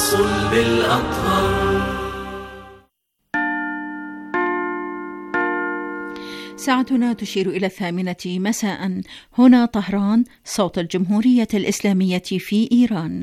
الصلب الأطهر. ساعتنا تشير إلى 8 مساء. هنا طهران، صوت الجمهورية الإسلامية في إيران.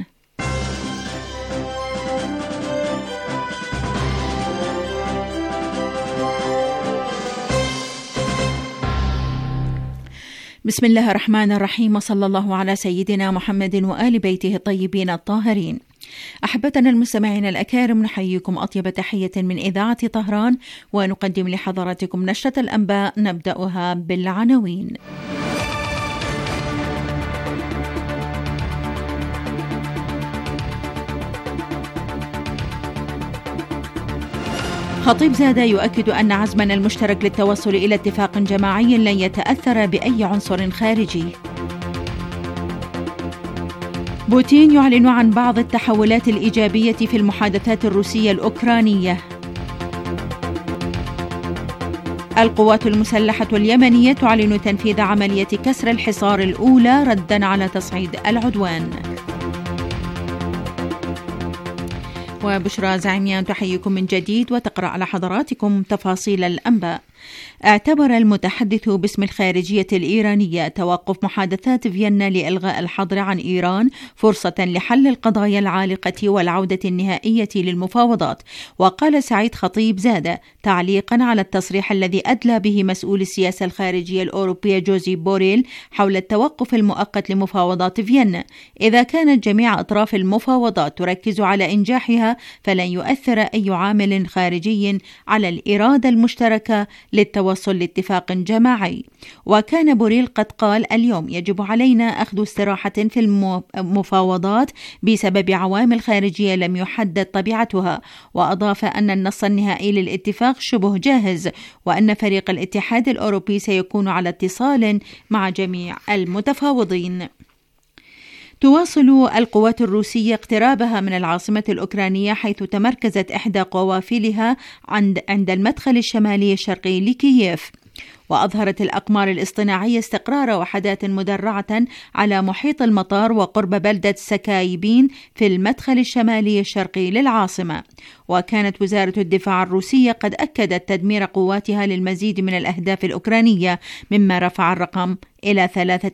بسم الله الرحمن الرحيم، وصلى الله على سيدنا محمد وآل بيته الطيبين الطاهرين. أحبتنا المستمعين الأكارم، نحييكم أطيب تحية من إذاعة طهران، ونقدم لحضراتكم نشرة الأنباء نبدأها بالعناوين. خطيب زادة يؤكد أن عزمنا المشترك للتوصل إلى اتفاق جماعي لن يتأثر بأي عنصر خارجي. بوتين يعلن عن بعض التحولات الإيجابية في المحادثات الروسية الأوكرانية. القوات المسلحة اليمنية تعلن تنفيذ عملية كسر الحصار الأولى رداً على تصعيد العدوان. وبشرى زعيميان تحييكم من جديد وتقرأ على حضراتكم تفاصيل الأنباء. اعتبر المتحدث باسم الخارجية الإيرانية توقف محادثات فيينا لإلغاء الحظر عن إيران فرصة لحل القضايا العالقة والعودة النهائية للمفاوضات. وقال سعيد خطيب زادة تعليقا على التصريح الذي أدلى به مسؤول السياسة الخارجية الأوروبية جوزيب بوريل حول التوقف المؤقت لمفاوضات فيينا: إذا كانت جميع أطراف المفاوضات تركز على إنجاحها فلن يؤثر أي عامل خارجي على الإرادة المشتركة للتوصل لاتفاق جماعي. وكان بوريل قد قال: اليوم يجب علينا أخذ استراحة في المفاوضات بسبب عوامل خارجية لم يحدد طبيعتها. وأضاف أن النص النهائي للاتفاق شبه جاهز، وأن فريق الاتحاد الأوروبي سيكون على اتصال مع جميع المتفاوضين. تواصل القوات الروسية اقترابها من العاصمة الأوكرانية، حيث تمركزت إحدى قوافلها عند المدخل الشمالي الشرقي لكييف. وأظهرت الأقمار الاصطناعية استقرار وحدات مدرعة على محيط المطار وقرب بلدة سكايبين في المدخل الشمالي الشرقي للعاصمة. وكانت وزارة الدفاع الروسية قد أكدت تدمير قواتها للمزيد من الأهداف الأوكرانية، مما رفع الرقم إلى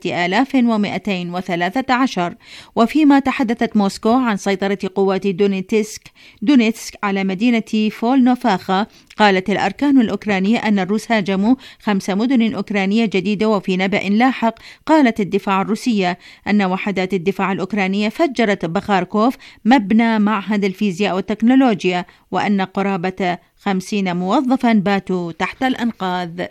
3213. وفيما تحدثت موسكو عن سيطرة قوات دونيتسك على مدينة فولنوفاخا، قالت الأركان الأوكرانية أن الروس هاجموا 5 مدن أوكرانية جديدة. وفي نبأ لاحق قالت الدفاع الروسية أن وحدات الدفاع الأوكرانية فجرت بخاركوف، مبنى معهد الفيزياء والتكنولوجيا، وأن قرابة 50 موظفا باتوا تحت الأنقاض.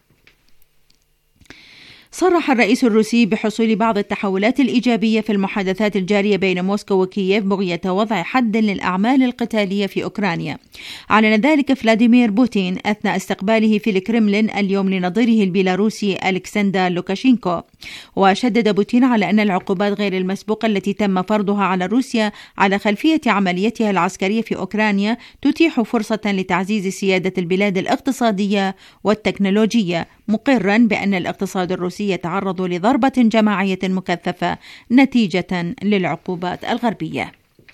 صرح الرئيس الروسي بحصول بعض التحولات الإيجابية في المحادثات الجارية بين موسكو وكييف بغية وضع حد للأعمال القتالية في أوكرانيا. أعلن ذلك فلاديمير بوتين أثناء استقباله في الكرملين اليوم لنظيره البيلاروسي ألكسندر لوكاشينكو. وشدد بوتين على أن العقوبات غير المسبوقة التي تم فرضها على روسيا على خلفية عمليتها العسكرية في أوكرانيا تتيح فرصة لتعزيز سيادة البلاد الاقتصادية والتكنولوجية، مقرا بأن الاقتصاد الروسي يتعرض لضربة جماعية مكثفة نتيجة للعقوبات الغربية.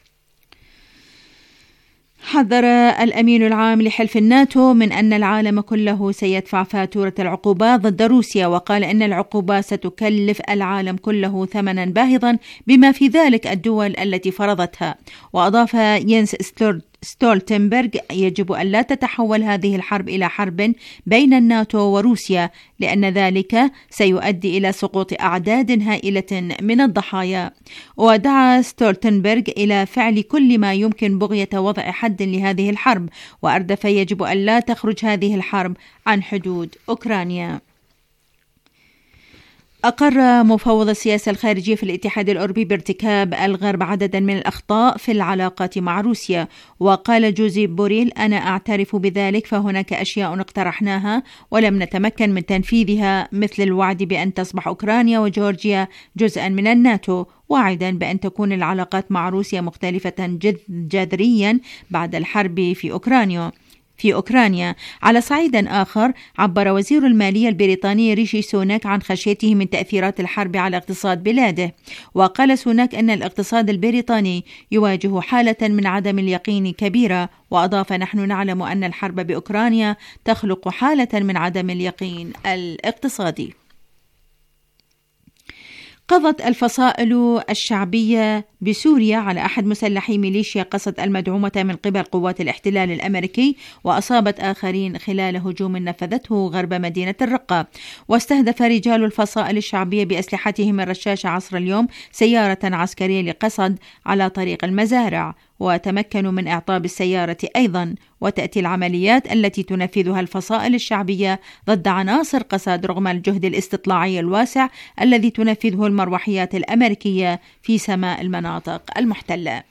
حذر الأمين العام لحلف الناتو من أن العالم كله سيدفع فاتورة العقوبات ضد روسيا، وقال أن العقوبات ستكلف العالم كله ثمنا باهظا بما في ذلك الدول التي فرضتها. وأضاف ينس ستولتنبرغ: يجب أن لا تتحول هذه الحرب إلى حرب بين الناتو وروسيا، لأن ذلك سيؤدي إلى سقوط أعداد هائلة من الضحايا. ودعا ستولتنبرغ إلى فعل كل ما يمكن بغية وضع حد لهذه الحرب، وأردف: يجب أن لا تخرج هذه الحرب عن حدود أوكرانيا. أقر مفوض السياسة الخارجية في الاتحاد الأوروبي بارتكاب الغرب عددا من الأخطاء في العلاقات مع روسيا. وقال جوزيب بوريل: أنا أعترف بذلك، فهناك أشياء اقترحناها ولم نتمكن من تنفيذها، مثل الوعد بأن تصبح أوكرانيا وجورجيا جزءا من الناتو، واعدا بأن تكون العلاقات مع روسيا مختلفة جذريا بعد الحرب في أوكرانيا. في أوكرانيا. على صعيد آخر، عبر وزير المالية البريطاني ريشي سوناك عن خشيته من تأثيرات الحرب على اقتصاد بلاده، وقال سوناك أن الاقتصاد البريطاني يواجه حالة من عدم اليقين كبيرة، وأضاف: نحن نعلم أن الحرب بأوكرانيا تخلق حالة من عدم اليقين الاقتصادي. قضت الفصائل الشعبية بسوريا على أحد مسلحي ميليشيا قسد المدعومة من قبل قوات الاحتلال الأمريكي، وأصابت آخرين خلال هجوم نفذته غرب مدينة الرقة. واستهدف رجال الفصائل الشعبية بأسلحتهم الرشاشة عصر اليوم سيارة عسكرية لقسد على طريق المزارع، وتمكنوا من إعطاب السيارة أيضا. وتأتي العمليات التي تنفذها الفصائل الشعبية ضد عناصر قسد رغم الجهد الاستطلاعي الواسع الذي تنفذه المروحيات الأمريكية في سماء المناطق المحتلة.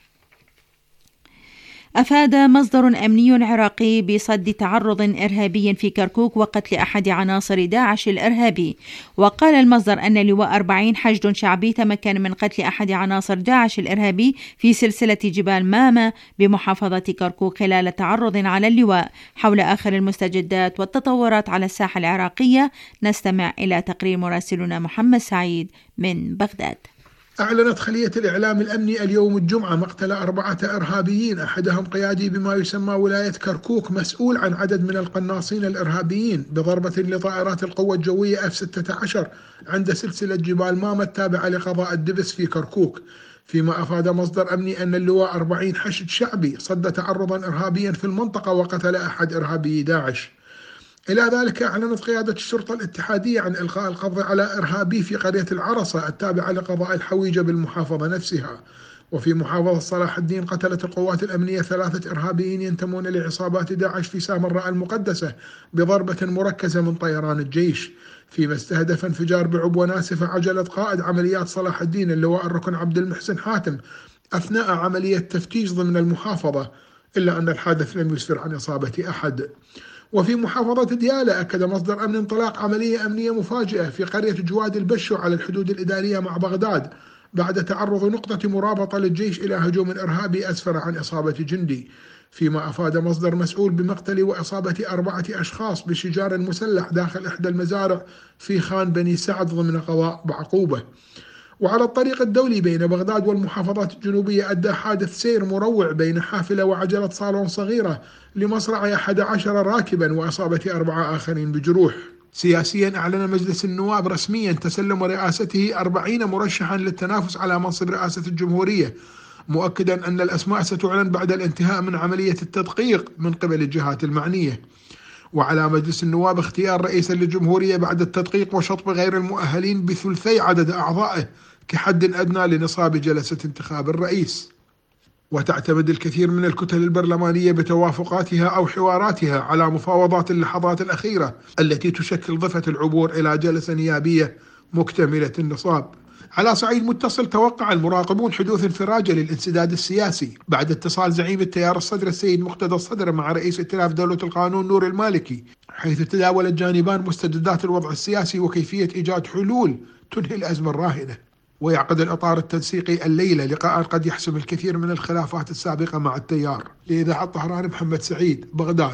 أفاد مصدر أمني عراقي بصد تعرض إرهابي في كركوك وقتل أحد عناصر داعش الإرهابي. وقال المصدر أن لواء 40 حشد شعبي تمكن من قتل أحد عناصر داعش الإرهابي في سلسلة جبال ماما بمحافظة كركوك خلال تعرض على اللواء. حول آخر المستجدات والتطورات على الساحة العراقية نستمع إلى تقرير مراسلنا محمد سعيد من بغداد. أعلنت خلية الإعلام الأمني اليوم الجمعة مقتل 4 إرهابيين، أحدهم قيادي بما يسمى ولاية كركوك مسؤول عن عدد من القناصين الإرهابيين بضربة لطائرات القوة الجوية F-16 عند سلسلة جبال ماما التابعة لقضاء الدبس في كركوك. فيما أفاد مصدر أمني أن اللواء 40 حشد شعبي صد تعرضا إرهابيا في المنطقة وقتل أحد إرهابي داعش. إلى ذلك أعلنت قيادة الشرطة الاتحادية عن إلقاء القبض على إرهابي في قرية العرصة التابعة لقضاء الحويجة بالمحافظة نفسها. وفي محافظة صلاح الدين قتلت القوات الأمنية 3 إرهابيين ينتمون لعصابات داعش في سامراء المقدسة بضربة مركزة من طيران الجيش، فيما استهدف انفجار بعبوة ناسفة عجلة قائد عمليات صلاح الدين اللواء الركن عبد المحسن حاتم أثناء عملية تفتيش ضمن المحافظة، إلا أن الحادث لم يسفر عن إصابة أحد. وفي محافظة ديالى أكد مصدر أمن انطلاق عملية أمنية مفاجئة في قرية جواد البشو على الحدود الإدارية مع بغداد بعد تعرض نقطة مرابطة للجيش إلى هجوم إرهابي أسفر عن إصابة جندي. فيما أفاد مصدر مسؤول بمقتل وإصابة 4 أشخاص بشجار مسلح داخل إحدى المزارع في خان بني سعد ضمن قضاء بعقوبة. وعلى الطريق الدولي بين بغداد والمحافظات الجنوبية أدى حادث سير مروع بين حافلة وعجلة صالون صغيرة لمصرع 11 راكبا وإصابة 4 آخرين بجروح. سياسيا أعلن مجلس النواب رسميا تسلم رئاسته 40 مرشحا للتنافس على منصب رئاسة الجمهورية، مؤكدا أن الأسماء ستعلن بعد الانتهاء من عملية التدقيق من قبل الجهات المعنية. وعلى مجلس النواب اختيار رئيسا للجمهورية بعد التدقيق وشطب غير المؤهلين بثلثي عدد أعضائه كحد أدنى لنصاب جلسة انتخاب الرئيس. وتعتمد الكثير من الكتل البرلمانية بتوافقاتها أو حواراتها على مفاوضات اللحظات الأخيرة التي تشكل ضفة العبور إلى جلسة نيابية مكتملة النصاب. على صعيد متصل، توقع المراقبون حدوث انفراجة للانسداد السياسي بعد اتصال زعيم التيار الصدر السيد مقتدى الصدر مع رئيس ائتلاف دولة القانون نور المالكي، حيث تداول الجانبان مستجدات الوضع السياسي وكيفية إيجاد حلول تنهي الأزمة الراهنة. ويعقد الإطار التنسيقي الليلة لقاء قد يحسم الكثير من الخلافات السابقة مع التيار. لإذاعة طهران، محمد سعيد، بغداد.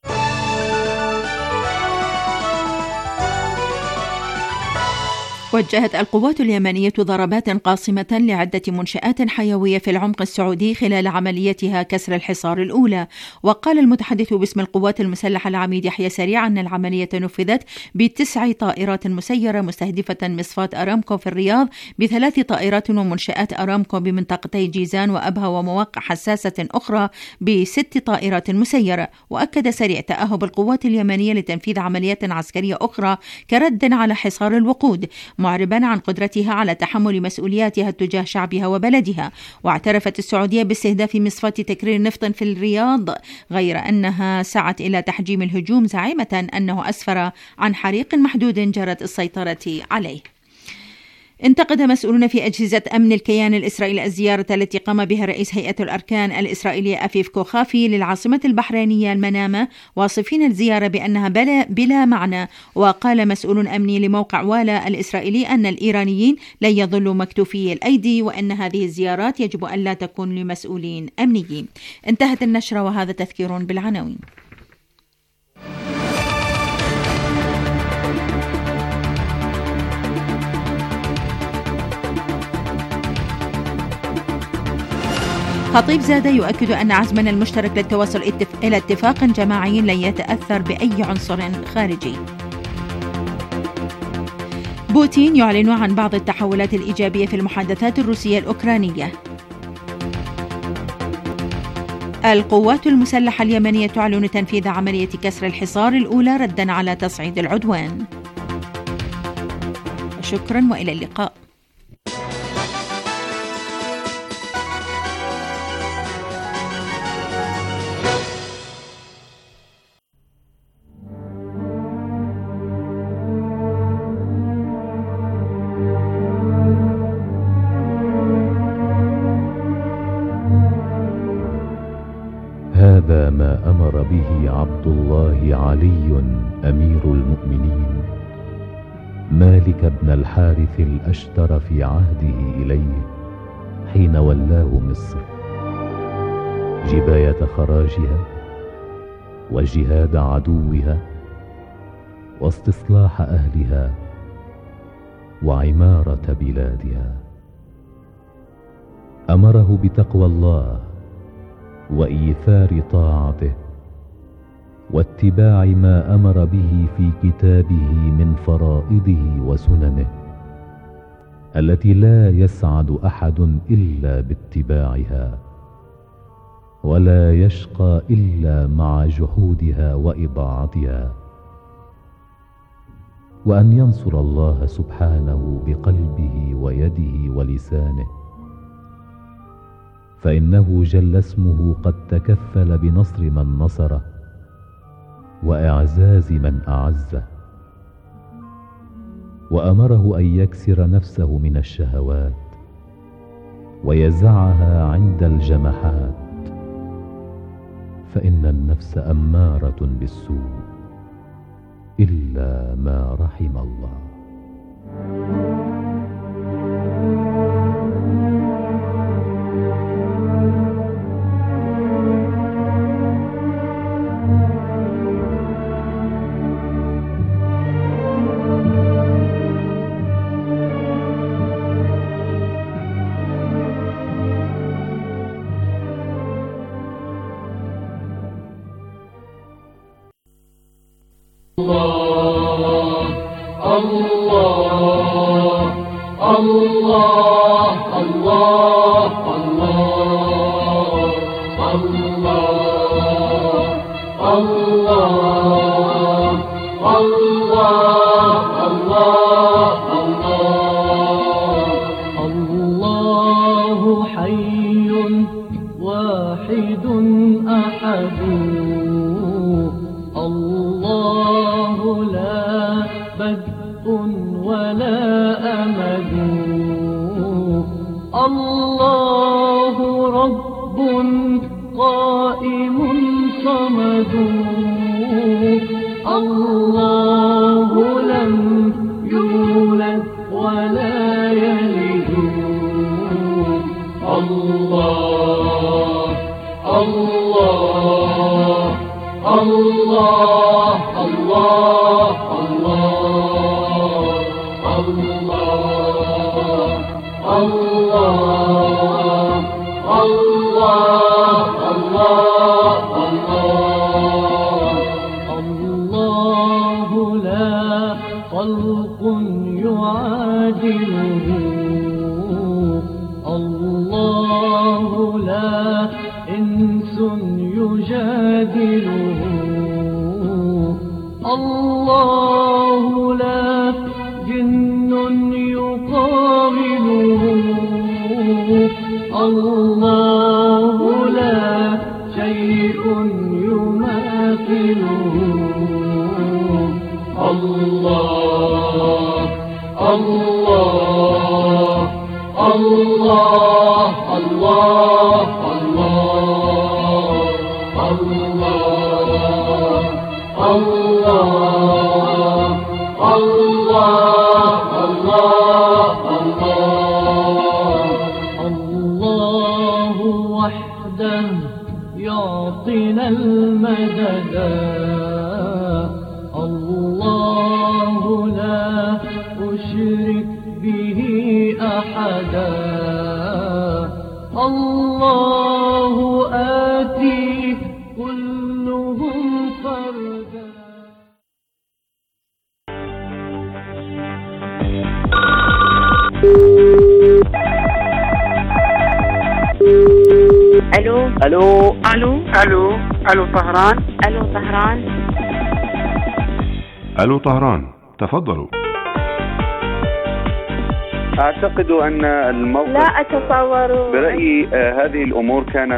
وجهت القوات اليمنية ضربات قاصمة لعدة منشآت حيوية في العمق السعودي خلال عمليتها كسر الحصار الأولى. وقال المتحدث باسم القوات المسلحة العميد يحيى سريع أن العملية نفذت ب9 طائرات مسيرة مستهدفة مصفاة أرامكو في الرياض، ب3 طائرات ومنشآت أرامكو بمنطقتي جيزان وأبها ومواقع حساسة أخرى ب6 طائرات مسيرة. وأكد سريع تأهب القوات اليمنية لتنفيذ عمليات عسكرية أخرى كرد على حصار الوقود، معربا عن قدرتها على تحمل مسؤولياتها تجاه شعبها وبلدها. واعترفت السعودية باستهداف مصفاة تكرير نفط في الرياض، غير أنها سعت إلى تحجيم الهجوم زعيمة أنه أسفر عن حريق محدود جرت السيطرة عليه. انتقد مسؤولون في أجهزة أمن الكيان الإسرائيلي الزيارة التي قام بها رئيس هيئة الأركان الإسرائيلية أفيف كوخافي للعاصمة البحرينية المنامة، واصفين الزيارة بأنها بلا معنى. وقال مسؤول أمني لموقع والا الإسرائيلي أن الإيرانيين لن يظلوا مكتوفي الأيدي، وأن هذه الزيارات يجب أن لا تكون لمسؤولين أمنيين. انتهت النشرة، وهذا تذكير بالعناوين. خطيب زادة يؤكد أن عزمنا المشترك للتوصل إلى اتفاق جماعي لن يتأثر بأي عنصر خارجي. بوتين يعلن عن بعض التحولات الإيجابية في المحادثات الروسية الأوكرانية. القوات المسلحة اليمنية تعلن تنفيذ عملية كسر الحصار الأولى رداً على تصعيد العدوان. شكراً وإلى اللقاء. هذا ما أمر به عبد الله علي أمير المؤمنين مالك بن الحارث الأشتر في عهده إليه حين ولاه مصر، جباية خراجها وجهاد عدوها واستصلاح أهلها وعمارة بلادها. أمره بتقوى الله وإيثار طاعته واتباع ما أمر به في كتابه من فرائضه وسننه التي لا يسعد أحد إلا باتباعها ولا يشقى إلا مع جحودها وإضاعتها، وأن ينصر الله سبحانه بقلبه ويده ولسانه، فإنه جل اسمه قد تكفل بنصر من نصره وإعزاز من أعزه. وأمره أن يكسر نفسه من الشهوات ويزعها عند الجمحات، فإن النفس أمارة بالسوء إلا ما رحم الله. الله حي واحد أحد، الله لا بدء ولا أمد، الله رب قائم صمد، الله لم يولد ولا يلد، الله الله الله الله الله الله الله الله الله لا خلق يعادله، الله لا إنس يجادله، الله لا جن يقابله، الله لا شيء يماثله، الله الله الله الله الله وحده يعطينا المدد، الله لا أشرك به أحدا، الله الو الو الو الو الو طهران. الو طهران. الو طهران، تفضلوا. اعتقد ان الموقف لا اتصور. برأيي هذه الامور كانت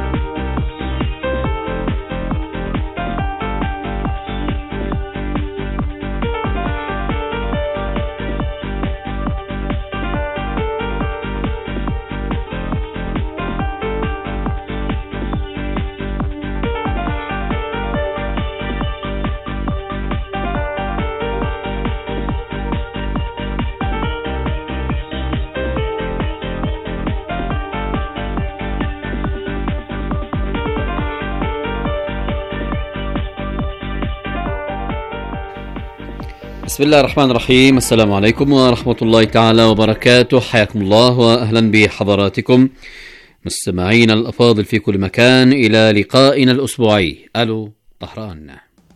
بسم الله الرحمن الرحيم. السلام عليكم ورحمة الله تعالى وبركاته. حياكم الله وأهلا بحضراتكم مستمعينا الأفاضل في كل مكان إلى لقائنا الأسبوعي ألو طهران.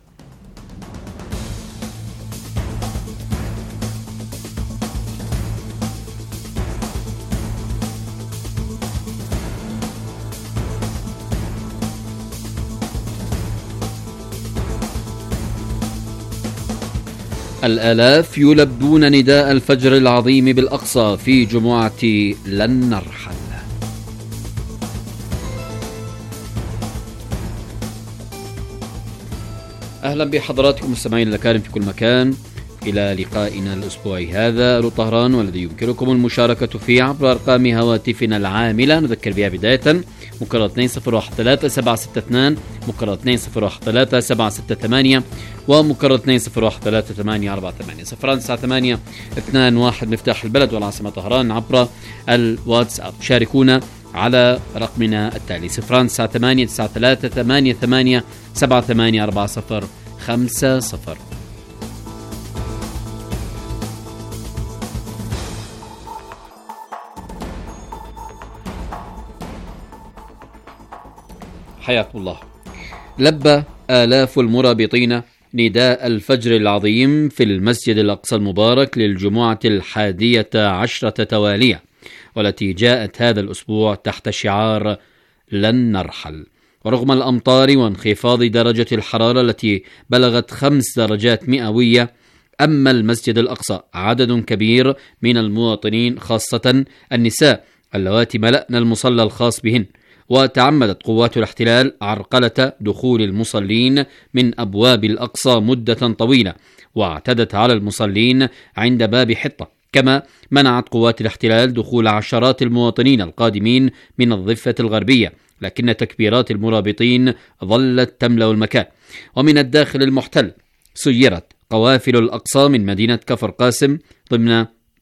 الآلاف يلبون نداء الفجر العظيم بالأقصى في جمعة لن نرحل. أهلا بحضراتكم مستمعين الأكارم في كل مكان إلى لقائنا الأسبوعي هذا ألو طهران، والذي يمكنكم المشاركة فيه عبر أرقام هواتفنا العاملة. نذكر بها بداية مكرر 2013-762 مكرر 2013-768 ومكرر 2013-848 098 21 مفتاح البلد والعاصمة طهران عبر الواتساب. شاركونا على رقمنا التالي 098-9388-784050. حياكم الله. لبى آلاف المرابطين نداء الفجر العظيم في المسجد الأقصى المبارك للجمعة 11 توالية، والتي جاءت هذا الأسبوع تحت شعار لن نرحل. ورغم الأمطار وانخفاض درجة الحرارة التي بلغت 5 درجات مئوية، أما المسجد الأقصى عدد كبير من المواطنين خاصة النساء اللواتي ملأن المصلى الخاص بهن، وتعمدت قوات الاحتلال عرقلة دخول المصلين من أبواب الأقصى مدة طويلة، واعتدت على المصلين عند باب حطة، كما منعت قوات الاحتلال دخول عشرات المواطنين القادمين من الضفة الغربية، لكن تكبيرات المرابطين ظلت تملأ المكان. ومن الداخل المحتل سيرت قوافل الأقصى من مدينة كفر قاسم ضمن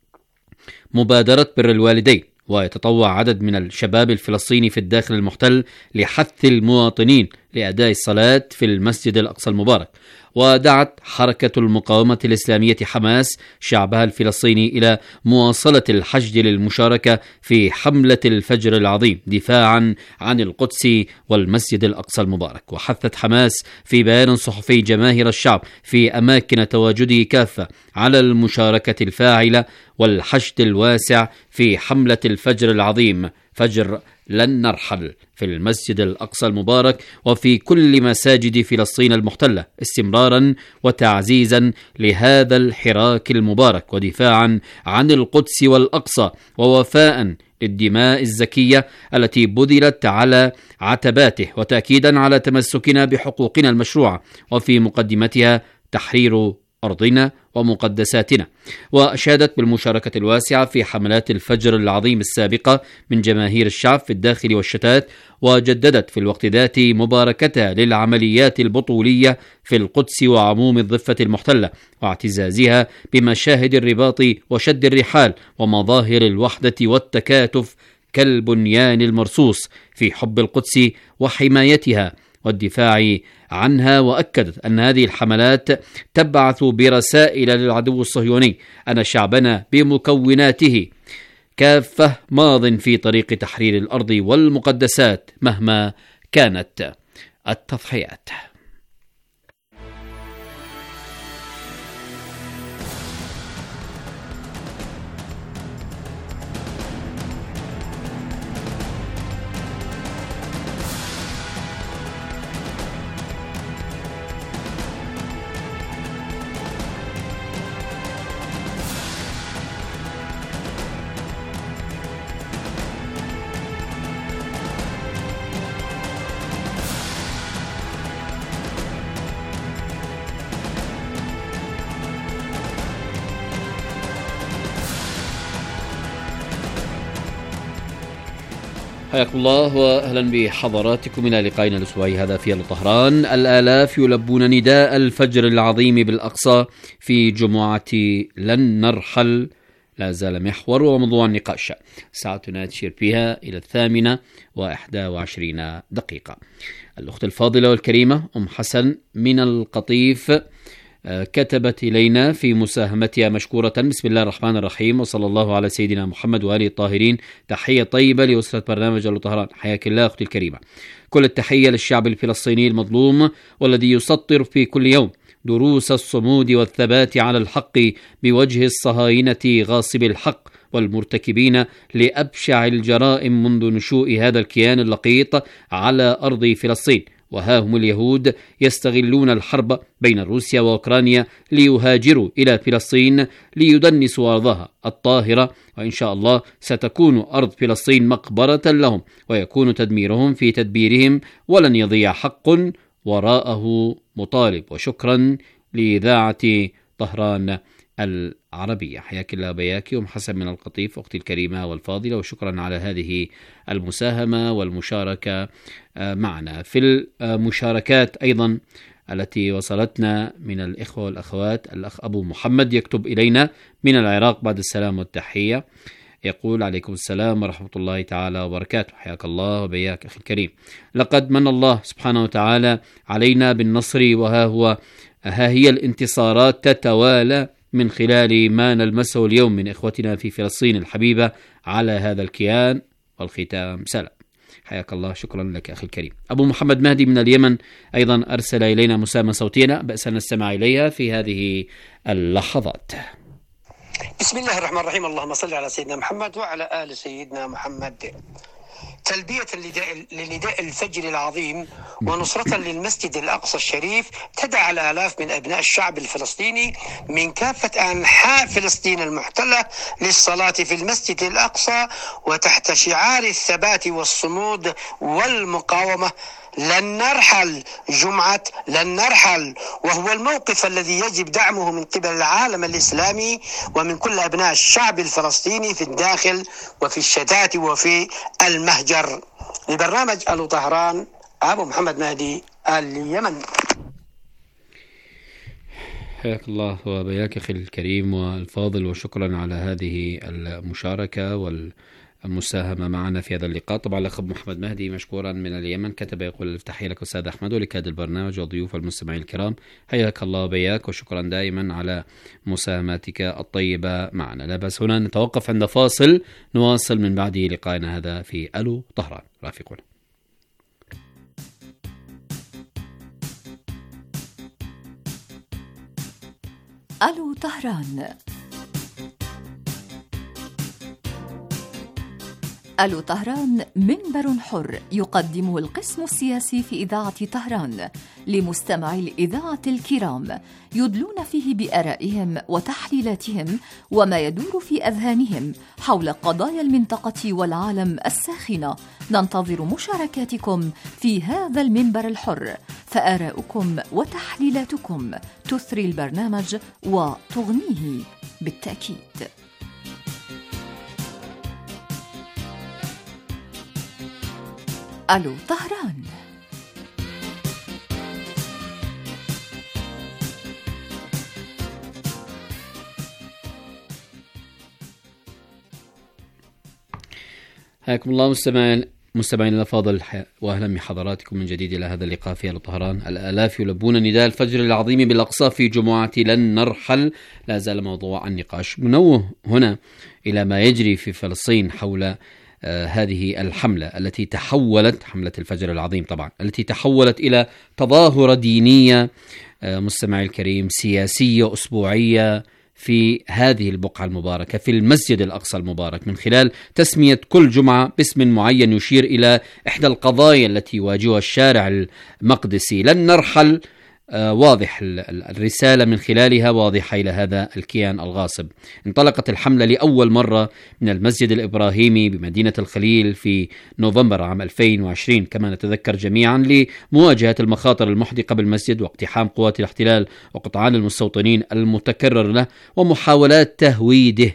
مبادرة بر الوالدين، ويتطوع عدد من الشباب الفلسطيني في الداخل المحتل لحث المواطنين لأداء الصلاة في المسجد الأقصى المبارك. ودعت حركة المقاومة الإسلامية حماس شعبها الفلسطيني إلى مواصلة الحشد للمشاركة في حملة الفجر العظيم دفاعا عن القدس والمسجد الأقصى المبارك. وحثت حماس في بيان صحفي جماهير الشعب في أماكن تواجده كافة على المشاركة الفاعلة والحشد الواسع في حملة الفجر العظيم فجر لن نرحل في المسجد الأقصى المبارك وفي كل مساجد فلسطين المحتلة، استمرارا وتعزيزا لهذا الحراك المبارك ودفاعا عن القدس والأقصى، ووفاء للدماء الزكية التي بذلت على عتباته، وتأكيدا على تمسكنا بحقوقنا المشروعة وفي مقدمتها تحرير أرضنا ومقدساتنا. وأشادت بالمشاركة الواسعة في حملات الفجر العظيم السابقة من جماهير الشعب في الداخل والشتات، وجددت في الوقت ذاته مباركتها للعمليات البطولية في القدس وعموم الضفة المحتلة، واعتزازها بمشاهد الرباط وشد الرحال ومظاهر الوحدة والتكاتف كالبنيان المرصوص في حب القدس وحمايتها والدفاع عنها. وأكدت أن هذه الحملات تبعث برسائل للعدو الصهيوني أن شعبنا بمكوناته كافة ماض في طريق تحرير الأرض والمقدسات مهما كانت التضحيات. حياكم الله وأهلا بحضراتكم إلى لقائنا الأسبوعي هذا في طهران. الآلاف يلبون نداء الفجر العظيم بالأقصى في جمعة لن نرحل، لا زال محور وموضوع النقاش. ساعتنا تشير فيها إلى 8:21. الأخت الفاضلة والكريمة أم حسن من القطيف كتبت إلينا في مساهمتها مشكورة: بسم الله الرحمن الرحيم، وصلى الله على سيدنا محمد وآله الطاهرين. تحية طيبة لأسرة برنامج ألو طهران. حياك الله أختي الكريمة. كل التحية للشعب الفلسطيني المظلوم والذي يسطر في كل يوم دروس الصمود والثبات على الحق بوجه الصهاينة غاصب الحق والمرتكبين لأبشع الجرائم منذ نشوء هذا الكيان اللقيط على أرض فلسطين. وها هم اليهود يستغلون الحرب بين روسيا وأوكرانيا ليهاجروا إلى فلسطين ليدنسوا أرضها الطاهرة، وإن شاء الله ستكون أرض فلسطين مقبرة لهم ويكون تدميرهم في تدبيرهم، ولن يضيع حق وراءه مطالب. وشكرا لإذاعة طهران العربية. حياك الله بياكي أم حسن من القطيف أختي الكريمة والفاضلة، وشكرا على هذه المساهمة والمشاركة معنا. في المشاركات أيضا التي وصلتنا من الإخوة والأخوات، الأخ أبو محمد يكتب إلينا من العراق بعد السلام والتحية، يقول: عليكم السلام ورحمة الله تعالى وبركاته. حياك الله وبياك أخي الكريم. لقد من الله سبحانه وتعالى علينا بالنصر، ها هي الانتصارات تتوالى من خلال ما نلمسه اليوم من إخوتنا في فلسطين الحبيبة على هذا الكيان، والختام سلام. حياك الله، شكرا لك أخي الكريم. أبو محمد مهدي من اليمن أيضا أرسل إلينا مساهمة صوتية، بأس نستمع إليها في هذه اللحظات. بسم الله الرحمن الرحيم، اللهم صل على سيدنا محمد وعلى آل سيدنا محمد. تلبية لنداء الفجر العظيم ونصرة للمسجد الأقصى الشريف تدعى الآلاف من أبناء الشعب الفلسطيني من كافة أنحاء فلسطين المحتلة للصلاة في المسجد الأقصى، وتحت شعار الثبات والصمود والمقاومة. لن نرحل، جمعة لن نرحل، وهو الموقف الذي يجب دعمه من قبل العالم الإسلامي ومن كل أبناء الشعب الفلسطيني في الداخل وفي الشتات وفي المهجر. لبرنامج ألو طهران، أبو محمد مهدي، اليمن. حياك الله وبياك أخي الكريم والفاضل، وشكرا على هذه المشاركة والمساهمة معنا في هذا اللقاء. طبعا الأخ محمد مهدي مشكورا من اليمن كتب يقول: تحية لك أستاذ أحمد ولكاد البرنامج وضيوف المستمعين الكرام. حياك الله وبياك، وشكرا دائما على مساهماتك الطيبة معنا. لا بأس، هنا نتوقف عند فاصل، نواصل من بعده لقائنا هذا في ألو طهران. رافقونا. ألو طهران. ألو طهران منبر حر يقدمه القسم السياسي في إذاعة طهران لمستمعي الإذاعة الكرام، يدلون فيه بآرائهم وتحليلاتهم وما يدور في أذهانهم حول قضايا المنطقة والعالم الساخنة. ننتظر مشاركاتكم في هذا المنبر الحر، فآراؤكم وتحليلاتكم تثري البرنامج وتغنيه بالتأكيد. ألو طهران. حياكم الله مستمعين الأفاضل، وأهلا بحضراتكم من جديد إلى هذا اللقاء في ألو طهران. الآلاف يلبون نداء الفجر العظيم بالأقصى في جمعة لن نرحل، لا زال موضوع النقاش. منوه هنا إلى ما يجري في فلسطين حول هذه الحملة التي تحولت، حملة الفجر العظيم طبعا، التي تحولت إلى تظاهرة دينية مستمعي الكريم، سياسية أسبوعية في هذه البقعة المباركة في المسجد الأقصى المبارك، من خلال تسمية كل جمعة باسم معين يشير إلى إحدى القضايا التي يواجهها الشارع المقدسي. لن نرحل، واضح الرسالة من خلالها واضحة إلى هذا الكيان الغاصب. انطلقت الحملة لأول مرة من المسجد الإبراهيمي بمدينة الخليل في نوفمبر عام 2020 كما نتذكر جميعا، لمواجهة المخاطر المحدقة بالمسجد واقتحام قوات الاحتلال وقطعان المستوطنين المتكرر له ومحاولات تهويده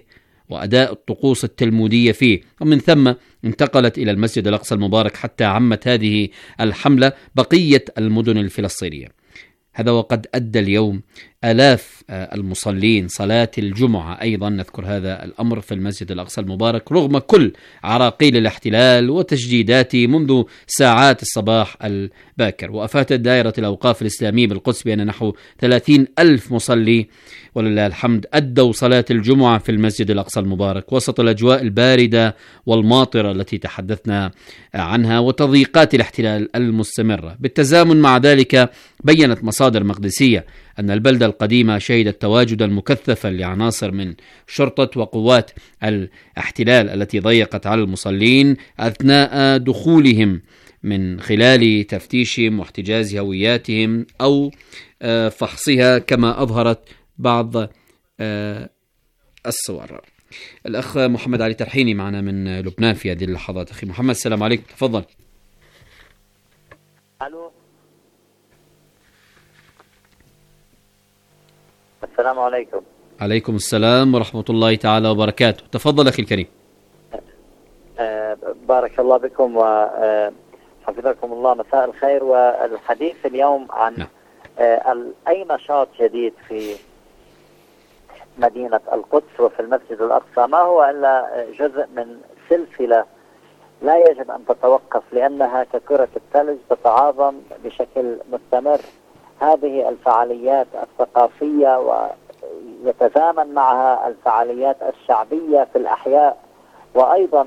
وأداء الطقوس التلمودية فيه، ومن ثم انتقلت إلى المسجد الأقصى المبارك حتى عمت هذه الحملة بقية المدن الفلسطينية. هذا وقد أدى اليوم آلاف المصلين صلاة الجمعة. أيضا نذكر هذا الأمر في المسجد الأقصى المبارك رغم كل عراقيل الاحتلال وتجديداته منذ ساعات الصباح الباكر. وأفادت دائرة الأوقاف الإسلامية بالقدس بأن نحو 30,000 مصلي ولله الحمد أدوا صلاة الجمعة في المسجد الأقصى المبارك وسط الأجواء الباردة والماطرة التي تحدثنا عنها وتضييقات الاحتلال المستمرة. بالتزامن مع ذلك بيّنت مصادر مقدسية أن البلدة القديمة شهدت تواجدا مكثفا لعناصر من شرطة وقوات الاحتلال التي ضيقت على المصلين أثناء دخولهم من خلال تفتيشهم واحتجاز هوياتهم أو فحصها كما أظهرت بعض الصور. الأخ محمد علي ترحيني معنا من لبنان في هذه اللحظات. أخي محمد السلام عليكم، تفضل. ألو، السلام عليكم. عليكم السلام ورحمة الله تعالى وبركاته، تفضل أخي الكريم. بارك الله بكم وحفظكم الله، مساء الخير. والحديث اليوم عن أي نشاط جديد في مدينة القدس وفي المسجد الأقصى ما هو إلا جزء من سلسلة لا يجب أن تتوقف، لأنها ككرة الثلج تتعاظم بشكل مستمر. هذه الفعاليات الثقافية ويتزامن معها الفعاليات الشعبية في الأحياء، وأيضا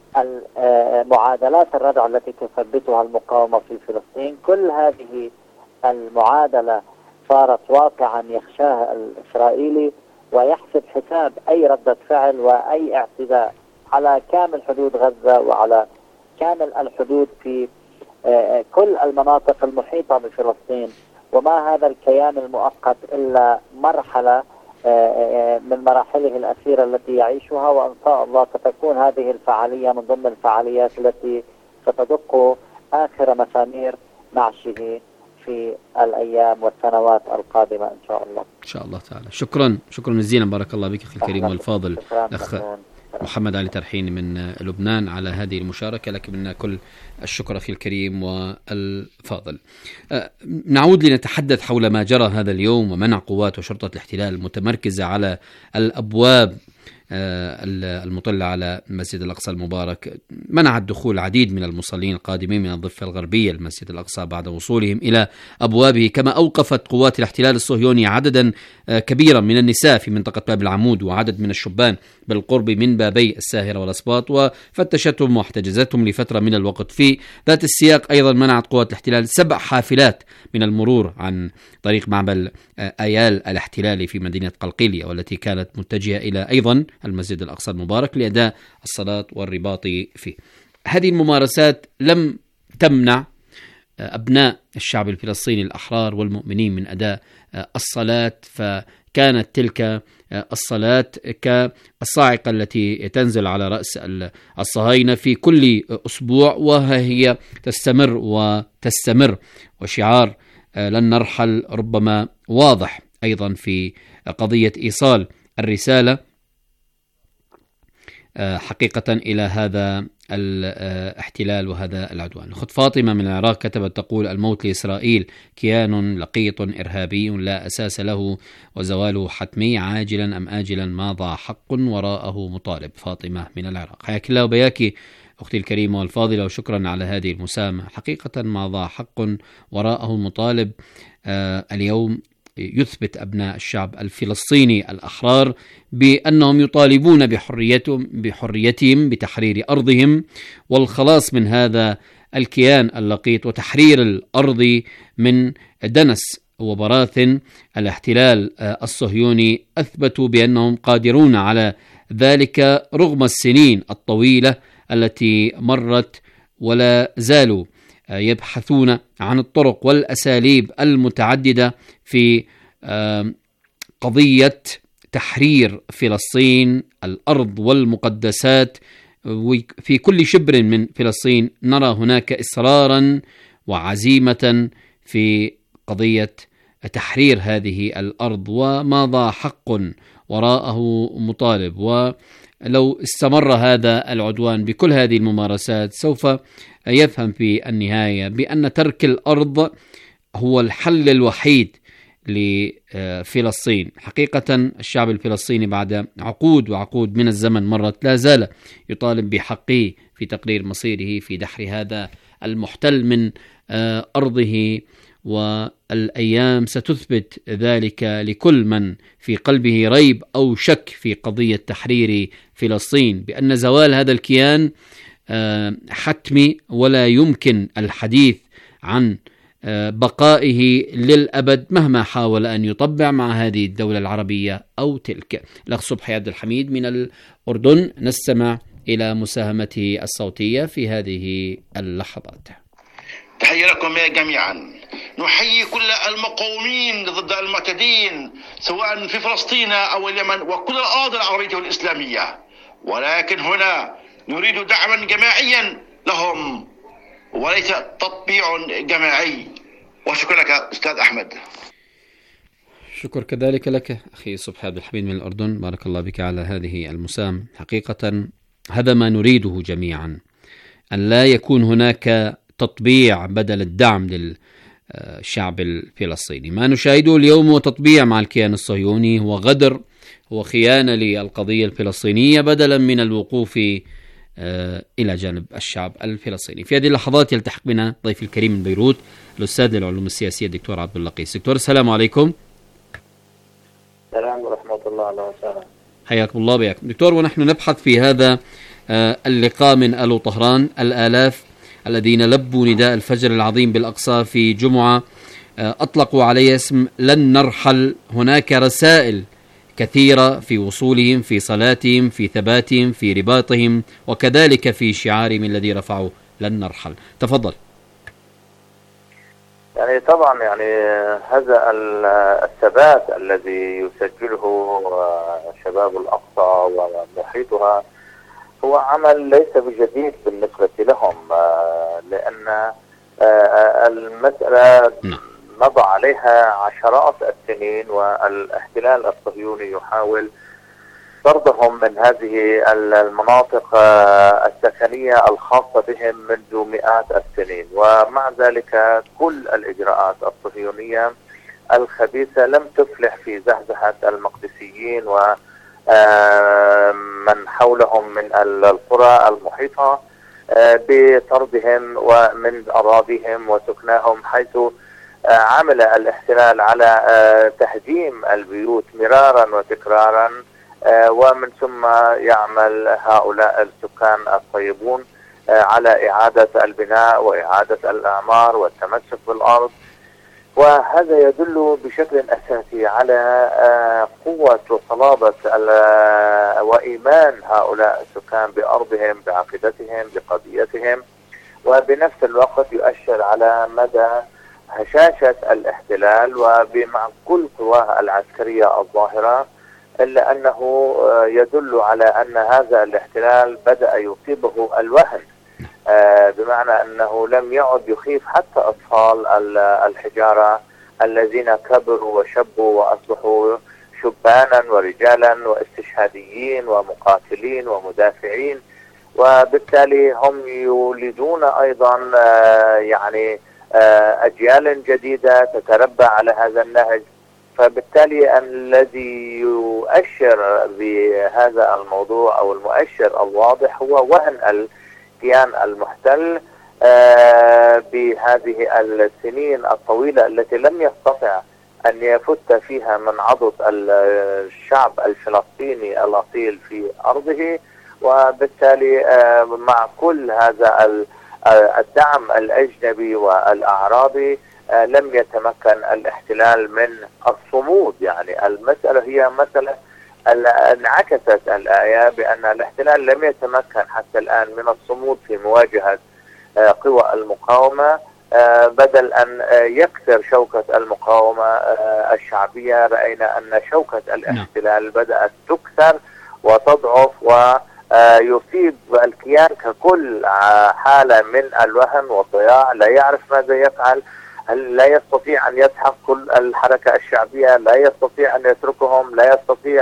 معادلات الردع التي تثبتها المقاومة في فلسطين. كل هذه المعادلة صارت واقعا يخشاها الإسرائيلي ويحسب حساب أي ردة فعل وأي اعتداء على كامل حدود غزة وعلى كامل الحدود في كل المناطق المحيطة بفلسطين. وما هذا الكيان المؤقت إلا مرحلة من مراحله الأخيرة التي يعيشها، وإن شاء الله ستكون هذه الفعالية من ضمن الفعاليات التي ستدق آخر مسامير نعشه في الأيام والسنوات القادمة إن شاء الله. إن شاء الله تعالى. شكرا جزيلا، بارك الله بك أخي الكريم والفاضل الأخ محمد علي ترحيني من لبنان على هذه المشاركة، لك منا كل الشكر أخي الكريم والفاضل. نعود لنتحدث حول ما جرى هذا اليوم ومنع قوات وشرطة الاحتلال المتمركزة على الأبواب المطلة على المسجد الأقصى المبارك. منعت دخول العديد من المصلين القادمين من الضفة الغربية للمسجد الأقصى بعد وصولهم إلى أبوابه، كما أوقفت قوات الاحتلال الصهيوني عددا كبيرا من النساء في منطقة باب العمود وعدد من الشبان بالقرب من بابي الساهرة والأسباط، وفتشتهم واحتجزتهم لفترة من الوقت. في ذات السياق أيضا منعت قوات الاحتلال 7 حافلات من المرور عن طريق معبل آيال الاحتلالي في مدينة قلقيلية، والتي كانت متجهة إلى أيضا المسجد الأقصى المبارك لأداء الصلاة والرباط فيه. هذه الممارسات لم تمنع أبناء الشعب الفلسطيني الأحرار والمؤمنين من أداء الصلاة، فكانت تلك الصلاة كالصاعقة التي تنزل على رأس الصهاينة في كل أسبوع، وهي تستمر وتستمر، وشعار لن نرحل ربما واضح أيضا في قضية إيصال الرسالة حقيقة إلى هذا الاحتلال وهذا العدوان. أخت فاطمة من العراق كتبت تقول: الموت لإسرائيل كيان لقيط إرهابي لا أساس له وزواله حتمي عاجلا أم آجلا، ماضى حق وراءه مطالب. فاطمة من العراق، حياك الله وبياك أختي الكريمة والفاضلة، وشكرا على هذه المساهمة. حقيقة ماضى حق وراءه مطالب. اليوم يثبت أبناء الشعب الفلسطيني الأحرار بأنهم يطالبون بحريتهم بتحرير أرضهم والخلاص من هذا الكيان اللقيط وتحرير الأرض من دنس وبراثن الاحتلال الصهيوني. أثبتوا بأنهم قادرون على ذلك رغم السنين الطويلة التي مرت، ولا زالوا يبحثون عن الطرق والأساليب المتعددة في قضية تحرير فلسطين، الأرض والمقدسات. وفي كل شبر من فلسطين نرى هناك إصرارا وعزيمة في قضية تحرير هذه الأرض، وماضى حق وراءه مطالب. لو استمر هذا العدوان بكل هذه الممارسات سوف يفهم في النهاية بأن ترك الأرض هو الحل الوحيد لفلسطين. حقيقة الشعب الفلسطيني بعد عقود من الزمن مرت لا زال يطالب بحقه في تقرير مصيره، في دحر هذا المحتل من أرضه، والأيام ستثبت ذلك لكل من في قلبه ريب أو شك في قضية تحرير فلسطين، بأن زوال هذا الكيان حتمي ولا يمكن الحديث عن بقائه للأبد مهما حاول أن يطبع مع هذه الدولة العربية أو تلك. الأخ صبحي عبد الحميد من الأردن، نستمع إلى مساهمته الصوتية في هذه اللحظات. تحية لكم جميعا. نحيي كل المقاومين ضد المعتدين سواء في فلسطين أو اليمن وكل الأراضي العربية والإسلامية، ولكن هنا نريد دعما جماعيا لهم وليس تطبيع جماعي. وشكرا لك أستاذ أحمد. شكر كذلك لك أخي صبحي عبد الحميد من الأردن، بارك الله بك على هذه المساهمة. حقيقة هذا ما نريده جميعا، أن لا يكون هناك تطبيع بدل الدعم للشعب الفلسطيني. ما نشاهده اليوم هو تطبيع مع الكيان الصهيوني، هو غدر، هو خيانة للقضية الفلسطينية بدلا من الوقوف إلى جانب الشعب الفلسطيني. في هذه اللحظات يلتحق بنا ضيف الكريم من بيروت الأستاذ للعلوم السياسية الدكتور عبد اللقيس. دكتور السلام عليكم. السلام ورحمة الله وبركاته. حياكم الله بياكم دكتور. ونحن نبحث في هذا اللقاء من ألو طهران، الآلاف الذين لبوا نداء الفجر العظيم بالأقصى في جمعة أطلقوا عليه اسم لن نرحل. هناك رسائل كثيرة في وصولهم، في صلاتهم، في ثباتهم، في رباطهم، وكذلك في شعارهم الذي رفعوا لن نرحل. تفضل. يعني طبعا هذا الثبات الذي يسجله شباب الأقصى ومحيطها هو عمل ليس بجديد بالنسبة لهم، لأن المسألة مضى عليها عشرات السنين، والاحتلال الصهيوني يحاول طردهم من هذه المناطق السكنية الخاصة بهم منذ مئات السنين. ومع ذلك كل الإجراءات الصهيونية الخبيثة لم تفلح في زهزهة المقدسيين ومن حولهم من القرى المحيطة بطردهم ومن أراضيهم وسكناهم، حيث عمل الاحتلال على تهديم البيوت مرارا وتكرارا، ومن ثم يعمل هؤلاء السكان الطيبون على إعادة البناء وإعادة الأعمار والتمسك بالأرض. وهذا يدل بشكل أساسي على قوة وصلابة وإيمان هؤلاء السكان بأرضهم، بعقيدتهم، بقضيتهم، وبنفس الوقت يؤشر على مدى هشاشة الاحتلال وبمع كل قواه العسكرية الظاهرة، إلا أنه يدل على أن هذا الاحتلال بدأ يصيبه الوهن، بمعنى أنه لم يعد يخيف حتى أطفال الحجارة الذين كبروا وشبوا وأصبحوا شبانا ورجالا واستشهاديين ومقاتلين ومدافعين، وبالتالي هم يولدون أيضا أجيال جديدة تتربى على هذا النهج. فبالتالي الذي يؤشر بهذا الموضوع أو المؤشر الواضح هو وهن الكيان المحتل بهذه السنين الطويلة التي لم يستطع أن يفت فيها من عضد الشعب الفلسطيني الأصيل في أرضه. وبالتالي مع كل هذا الدعم الأجنبي والأعرابي لم يتمكن الاحتلال من الصمود. المسألة هي مسألة انعكست الآية بأن الاحتلال لم يتمكن حتى الآن من الصمود في مواجهة قوى المقاومة، بدل أن يكسر شوكة المقاومة الشعبية. رأينا أن شوكة الاحتلال بدأت تكسر وتضعف ويصيب الكيان ككل حالة من الوهن والضياع، لا يعرف ماذا يفعل، لا يستطيع أن يسحق كل الحركة الشعبية، لا يستطيع أن يتركهم، لا يستطيع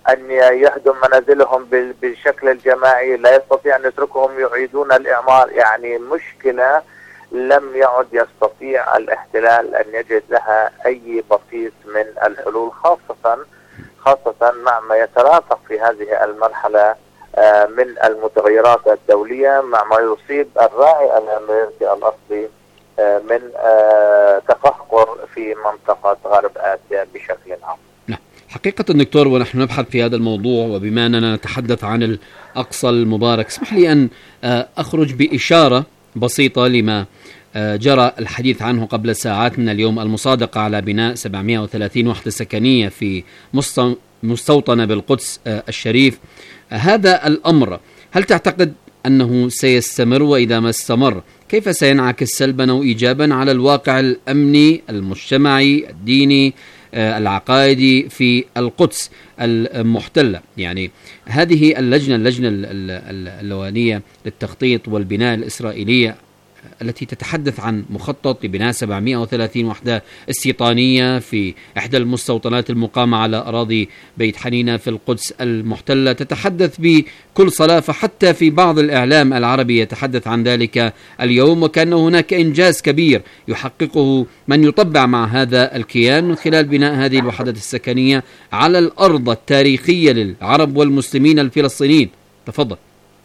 أن يهدم منازلهم بالشكل الجماعي، لا يستطيع أن يتركهم يعيدون الإعمار. يعني مشكلة لم يعد يستطيع الاحتلال أن يجد لها أي بسيط من الحلول، خاصة مع ما يترافق في هذه المرحلة من المتغيرات الدولية، مع ما يصيب الراعي الأمريكي الأصلي من تقهقر في منطقة غرب آسيا بشكل عام. حقيقة دكتور، ونحن نبحث في هذا الموضوع وبما أننا نتحدث عن الأقصى المبارك، اسمح لي أن أخرج بإشارة بسيطة لما جرى الحديث عنه قبل ساعات من اليوم، المصادقة على بناء 730 وحدة سكنية في مستوطنة بالقدس الشريف. هذا الأمر هل تعتقد أنه سيستمر؟ وإذا ما استمر كيف سينعكس سلبا أو إيجابا على الواقع الأمني المجتمعي الديني العقائدي في القدس المحتلة؟ يعني هذه اللجنة اللوانية للتخطيط والبناء الإسرائيلية التي تتحدث عن مخطط لبناء 730 وحدة استيطانية في إحدى المستوطنات المقامة على أراضي بيت حنينة في القدس المحتلة، تتحدث بكل صلافة، حتى في بعض الإعلام العربي يتحدث عن ذلك اليوم، وكأن هناك إنجاز كبير يحققه من يطبع مع هذا الكيان من خلال بناء هذه الوحدات السكنية على الأرض التاريخية للعرب والمسلمين الفلسطينيين. تفضل.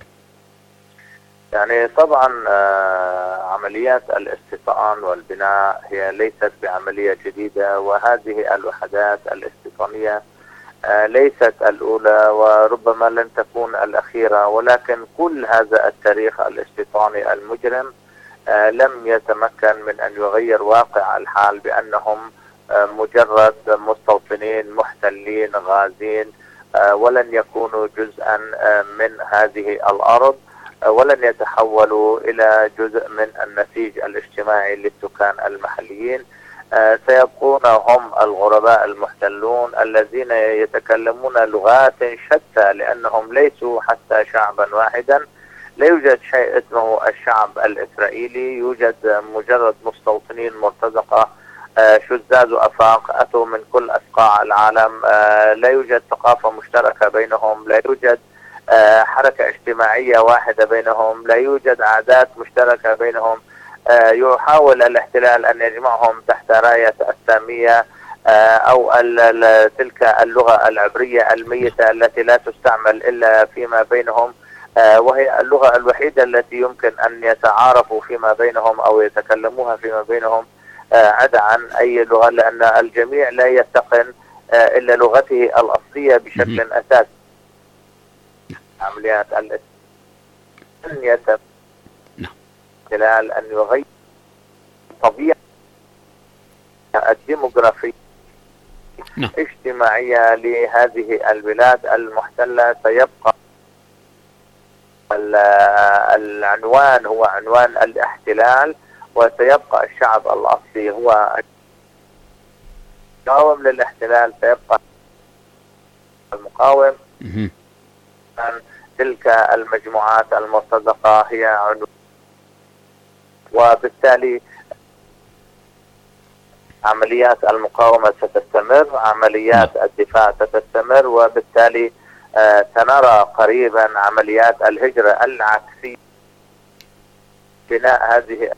يعني طبعا عمليات الاستيطان والبناء هي ليست بعملية جديدة، وهذه الوحدات الاستيطانية ليست الأولى وربما لن تكون الأخيرة، ولكن كل هذا التاريخ الاستيطاني المجرم لم يتمكن من أن يغير واقع الحال بأنهم مجرد مستوطنين محتلين غازين، ولن يكونوا جزءا من هذه الأرض، ولن يتحولوا إلى جزء من النسيج الاجتماعي للسكان المحليين. سيبقون هم الغرباء المحتلون الذين يتكلمون لغات شتى، لأنهم ليسوا حتى شعبا واحدا. لا يوجد شيء اسمه الشعب الإسرائيلي، يوجد مجرد مستوطنين مرتزقة شذاذ أفاق أتوا من كل أفقاع العالم. لا يوجد ثقافة مشتركة بينهم، لا يوجد حركة اجتماعية واحدة بينهم، لا يوجد عادات مشتركة بينهم. يحاول الاحتلال أن يجمعهم تحت راية السامية أو تلك اللغة العبرية الميتة التي لا تستعمل إلا فيما بينهم، وهي اللغة الوحيدة التي يمكن أن يتعارفوا فيما بينهم أو يتكلموها فيما بينهم عدا عن أي لغة، لأن الجميع لا يتقن إلا لغته الأصلية بشكل أساسي. عمليات الاستيطان خلال أن يغير طبيعة الديموغرافية اجتماعية لهذه البلاد المحتلة. سيبقى العنوان هو عنوان الاحتلال، وسيبقى الشعب الأصلي هو المقاوم للاحتلال، سيبقى المقاوم. تلك المجموعات المرتزقة هي عنوان، وبالتالي عمليات المقاومة ستستمر، عمليات الدفاع ستستمر، وبالتالي سنرى قريبا عمليات الهجرة العكسية. بناء هذه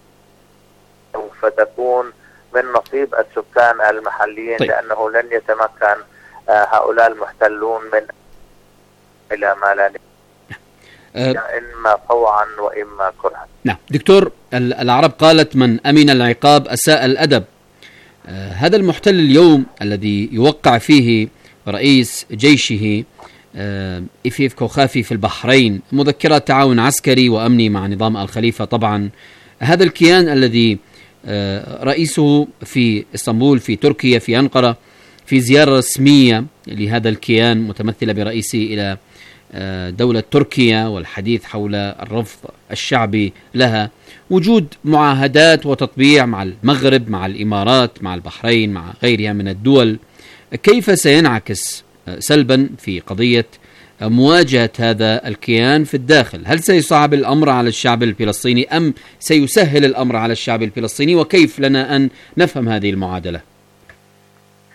فتكون من نصيب السكان المحليين، لأنه لن يتمكن هؤلاء المحتلون من إلى ما لا إما طوعا وإما كرها. نعم دكتور، العرب قالت من أمن العقاب أساء الأدب. هذا المحتل اليوم الذي يوقع فيه رئيس جيشه إفيف كوخافي في البحرين مذكرة تعاون عسكري وأمني مع نظام الخليفة، طبعا هذا الكيان الذي رئيسه في اسطنبول في تركيا في أنقرة في زيارة رسمية لهذا الكيان متمثلة برئيسه إلى دولة تركيا والحديث حول الرفض الشعبي لها، وجود معاهدات وتطبيع مع المغرب مع الإمارات مع البحرين مع غيرها من الدول، كيف سينعكس سلبا في قضية مواجهة هذا الكيان في الداخل؟ هل سيصعب الأمر على الشعب الفلسطيني أم سيسهل الأمر على الشعب الفلسطيني؟ وكيف لنا أن نفهم هذه المعادلة؟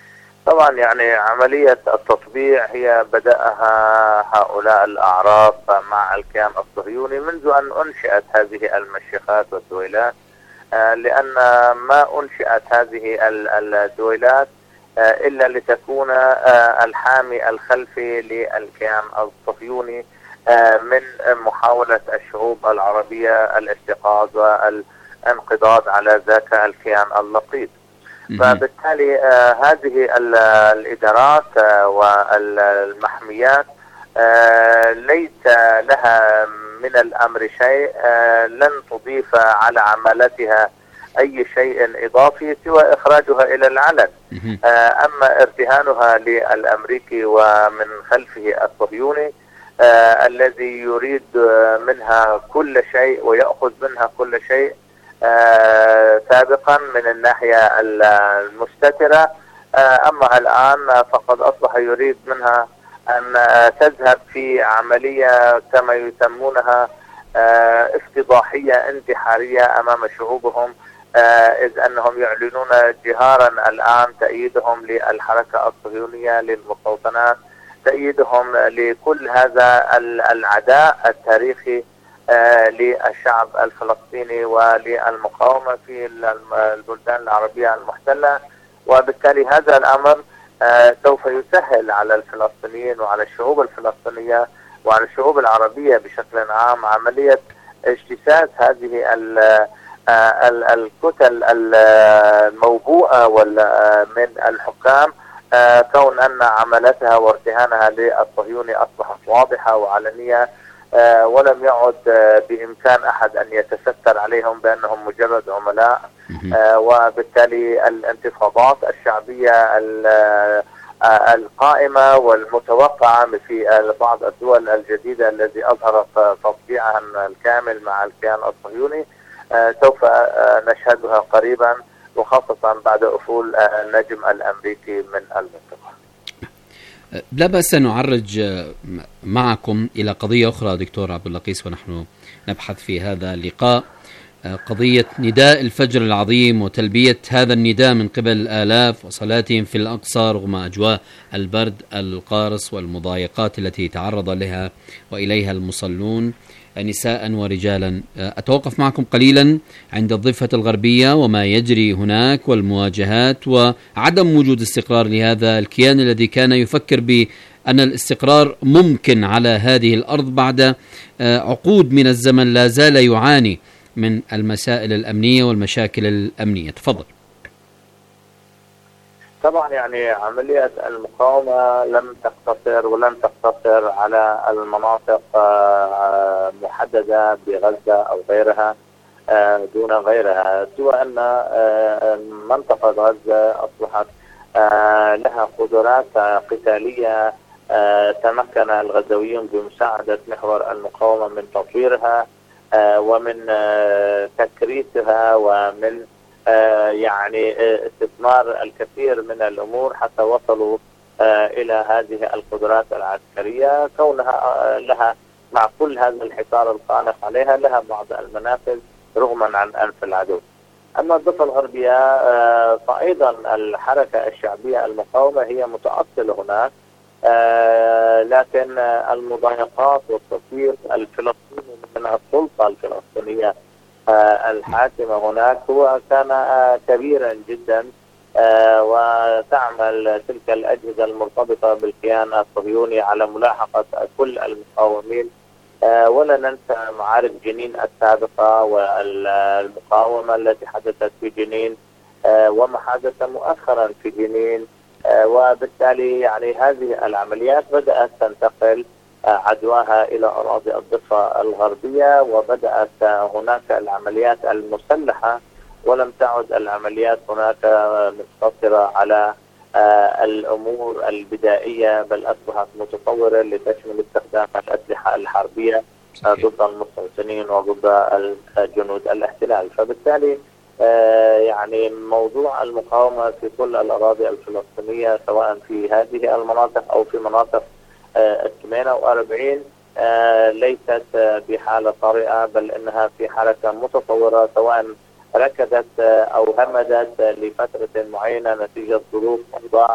طبعا يعني عملية التطبيع هي بدأها هؤلاء الأعراف مع الكيان الصهيوني منذ أن أنشئت هذه المشيخات والدويلات، لأن ما أنشئت هذه الدويلات إلا لتكون الحامي الخلفي للكيان الصهيوني من محاولة الشعوب العربية الاستيقاظ والانقضاض على ذاك الكيان اللقيط. فبالتالي هذه الإدارات والمحميات ليس لها من الأمر شيء، لن تضيف على عملتها أي شيء إضافي سوى إخراجها إلى العلن. أما ارتهانها للأمريكي ومن خلفه الصهيوني الذي يريد منها كل شيء ويأخذ منها كل شيء سابقا من الناحية المستترة، أما الآن فقد أصبح يريد منها أن تذهب في عملية كما يسمونها افتضاحية انتحارية أمام شعوبهم، إذ أنهم يعلنون جهارا الآن تأييدهم للحركة الصهيونية للمستوطنات، تأييدهم لكل هذا العداء التاريخي للشعب الفلسطيني وللمقاومة في البلدان العربية المحتلة. وبالتالي هذا الأمر سوف يسهل على الفلسطينيين وعلى الشعوب الفلسطينية وعلى الشعوب العربية بشكل عام عملية اجتثاث هذه الكتل الموبوءة من الحكام، كون أن عملتها وارتهانها للصهيوني أصبحت واضحة وعلنية، ولم يعد بإمكان أحد أن يتستر عليهم بأنهم مجرد عملاء. وبالتالي الانتفاضات الشعبية القائمة والمتوقعة في بعض الدول الجديدة التي أظهرت تطبيعها الكامل مع الكيان الصهيوني سوف نشهدها قريبا، وخاصة بعد أفول النجم الأمريكي من المنطقة. لا بأس نعرج معكم إلى قضية أخرى دكتور عبد اللقيس ونحن نبحث في هذا اللقاء، قضية نداء الفجر العظيم وتلبية هذا النداء من قبل الآلاف وصلاتهم في الأقصى رغم أجواء البرد القارس والمضايقات التي تعرض لها وإليها المصلون نساء ورجالا. أتوقف معكم قليلا عند الضفة الغربية وما يجري هناك والمواجهات وعدم وجود استقرار لهذا الكيان الذي كان يفكر بأن الاستقرار ممكن على هذه الأرض بعد عقود من الزمن لا زال يعاني من المسائل الأمنية والمشاكل الأمنية. تفضل. طبعا يعني عملية المقاومة لم تقتصر ولن تقتصر على المناطق محددة بغزة أو غيرها دون غيرها، سوى أن منطقة غزة أصبحت لها قدرات قتالية تمكن الغزويون بمساعدة محور المقاومة من تطويرها ومن تكريسها ومن يعني استثمار الكثير من الأمور حتى وصلوا إلى هذه القدرات العسكرية، كونها لها مع كل هذا الحصار الخانق عليها لها بعض المنافذ رغما عن أنف العدو. أما الضفة الغربية فأيضا الحركة الشعبية المقاومة هي متأصلة هناك، لكن المضايقات والتضييق الفلسطيني من السلطة الفلسطينية الحاكمة هناك هو كان كبيرا جدا، وتعمل تلك الأجهزة المرتبطة بالكيان الصهيوني على ملاحقة كل المقاومين. ولا ننسى معارك جنين السابقة والمقاومة التي حدثت في جنين وما حدث مؤخرا في جنين، وبالتالي يعني هذه العمليات بدأت تنتقل عدواها إلى أراضي الضفة الغربية، وبدأت هناك العمليات المسلحة، ولم تعد العمليات هناك مقتصرة على الأمور البدائية، بل أصبحت متطورة لتشمل استخدام الأسلحة الحربية ضد المستوطنين وضد جنود الاحتلال. فبالتالي يعني موضوع المقاومة في كل الأراضي الفلسطينية سواء في هذه المناطق أو في مناطق 48 ليست بحالة طارئة، بل إنها في حركة متطورة، سواء ركضت أو همدت لفترة معينة نتيجة ظروف أوضاع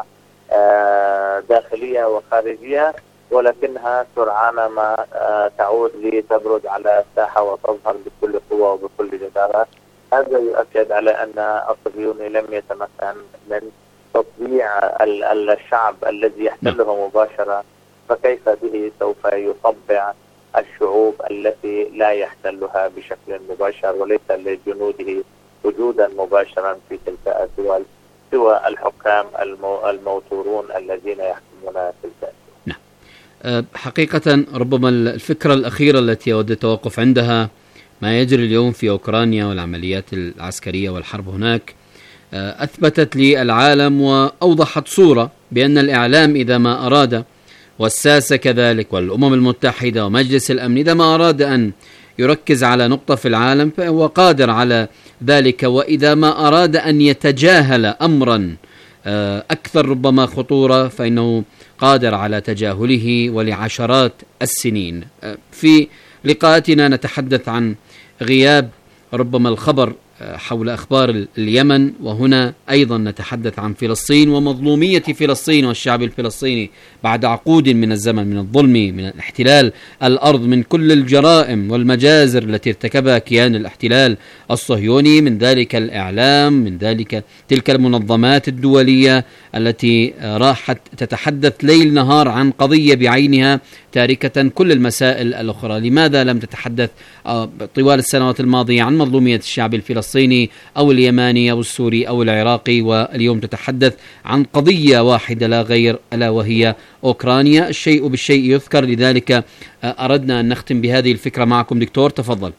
داخلية وخارجية، ولكنها سرعان ما تعود لتبرز على الساحة وتظهر بكل قوة وبكل جدارة. هذا يؤكد على أن الصهيوني لم يتمكن من تطبيع الشعب الذي يحتله مباشرة، فكيف به سوف يطبع الشعوب التي لا يحتلها بشكل مباشر وليس لجنوده وجودا مباشرا في تلك الدول سوى الحكام الموتورون الذين يحكمون تلك الدول. حقيقة ربما الفكرة الأخيرة التي أود التوقف عندها ما يجري اليوم في أوكرانيا والعمليات العسكرية والحرب هناك أثبتت للعالم وأوضحت صورة بأن الإعلام إذا ما أراد، والساسة كذلك، والأمم المتحدة ومجلس الأمن إذا ما أراد أن يركز على نقطة في العالم فهو قادر على ذلك، وإذا ما أراد أن يتجاهل أمرا أكثر ربما خطورة فإنه قادر على تجاهله ولعشرات السنين. في لقاءاتنا نتحدث عن غياب ربما الخبر حول أخبار اليمن، وهنا أيضا نتحدث عن فلسطين ومظلومية فلسطين والشعب الفلسطيني بعد عقود من الزمن من الظلم، من الاحتلال الأرض، من كل الجرائم والمجازر التي ارتكبها كيان الاحتلال الصهيوني، من ذلك الإعلام، من ذلك تلك المنظمات الدولية التي راحت تتحدث ليل نهار عن قضية بعينها تاركة كل المسائل الأخرى. لماذا لم تتحدث طوال السنوات الماضية عن مظلومية الشعب الفلسطيني أو اليماني أو السوري أو العراقي، واليوم تتحدث عن قضية واحدة لا غير ألا وهي أوكرانيا؟ الشيء بالشيء يذكر، لذلك أردنا أن نختم بهذه الفكرة معكم. دكتور تفضل.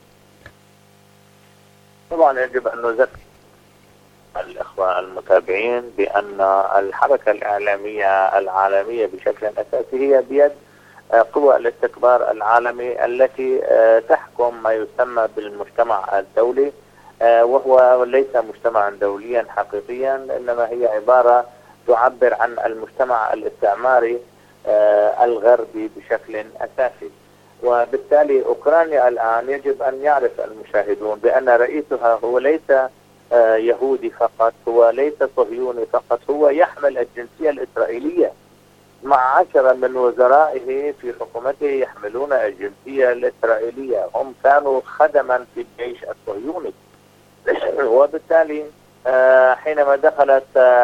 طبعا يجب أن نذكر الإخوة المتابعين بأن الحركة الإعلامية العالمية بشكل أساسي هي بيد قوى الاستكبار العالمي التي تحكم ما يسمى بالمجتمع الدولي، وهو ليس مجتمعا دوليا حقيقيا، إنما هي عبارة تعبر عن المجتمع الاستعماري الغربي بشكل أساسي. وبالتالي أوكرانيا الآن يجب أن يعرف المشاهدون بأن رئيسها هو ليس يهودي فقط، هو ليس صهيوني فقط، هو يحمل الجنسية الإسرائيلية، مع 10 من وزرائه في حكومته يحملون الجنسية الإسرائيلية، هم كانوا خدما في الجيش الصهيوني. وبالتالي حينما دخلت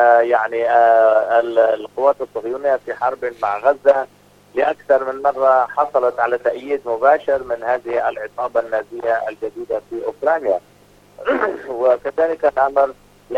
القوات الصهيونية في حرب مع غزة لأكثر من مرة حصلت على تأييد مباشر من هذه العصابة النازية الجديدة في أوكرانيا. وكذلك الأمر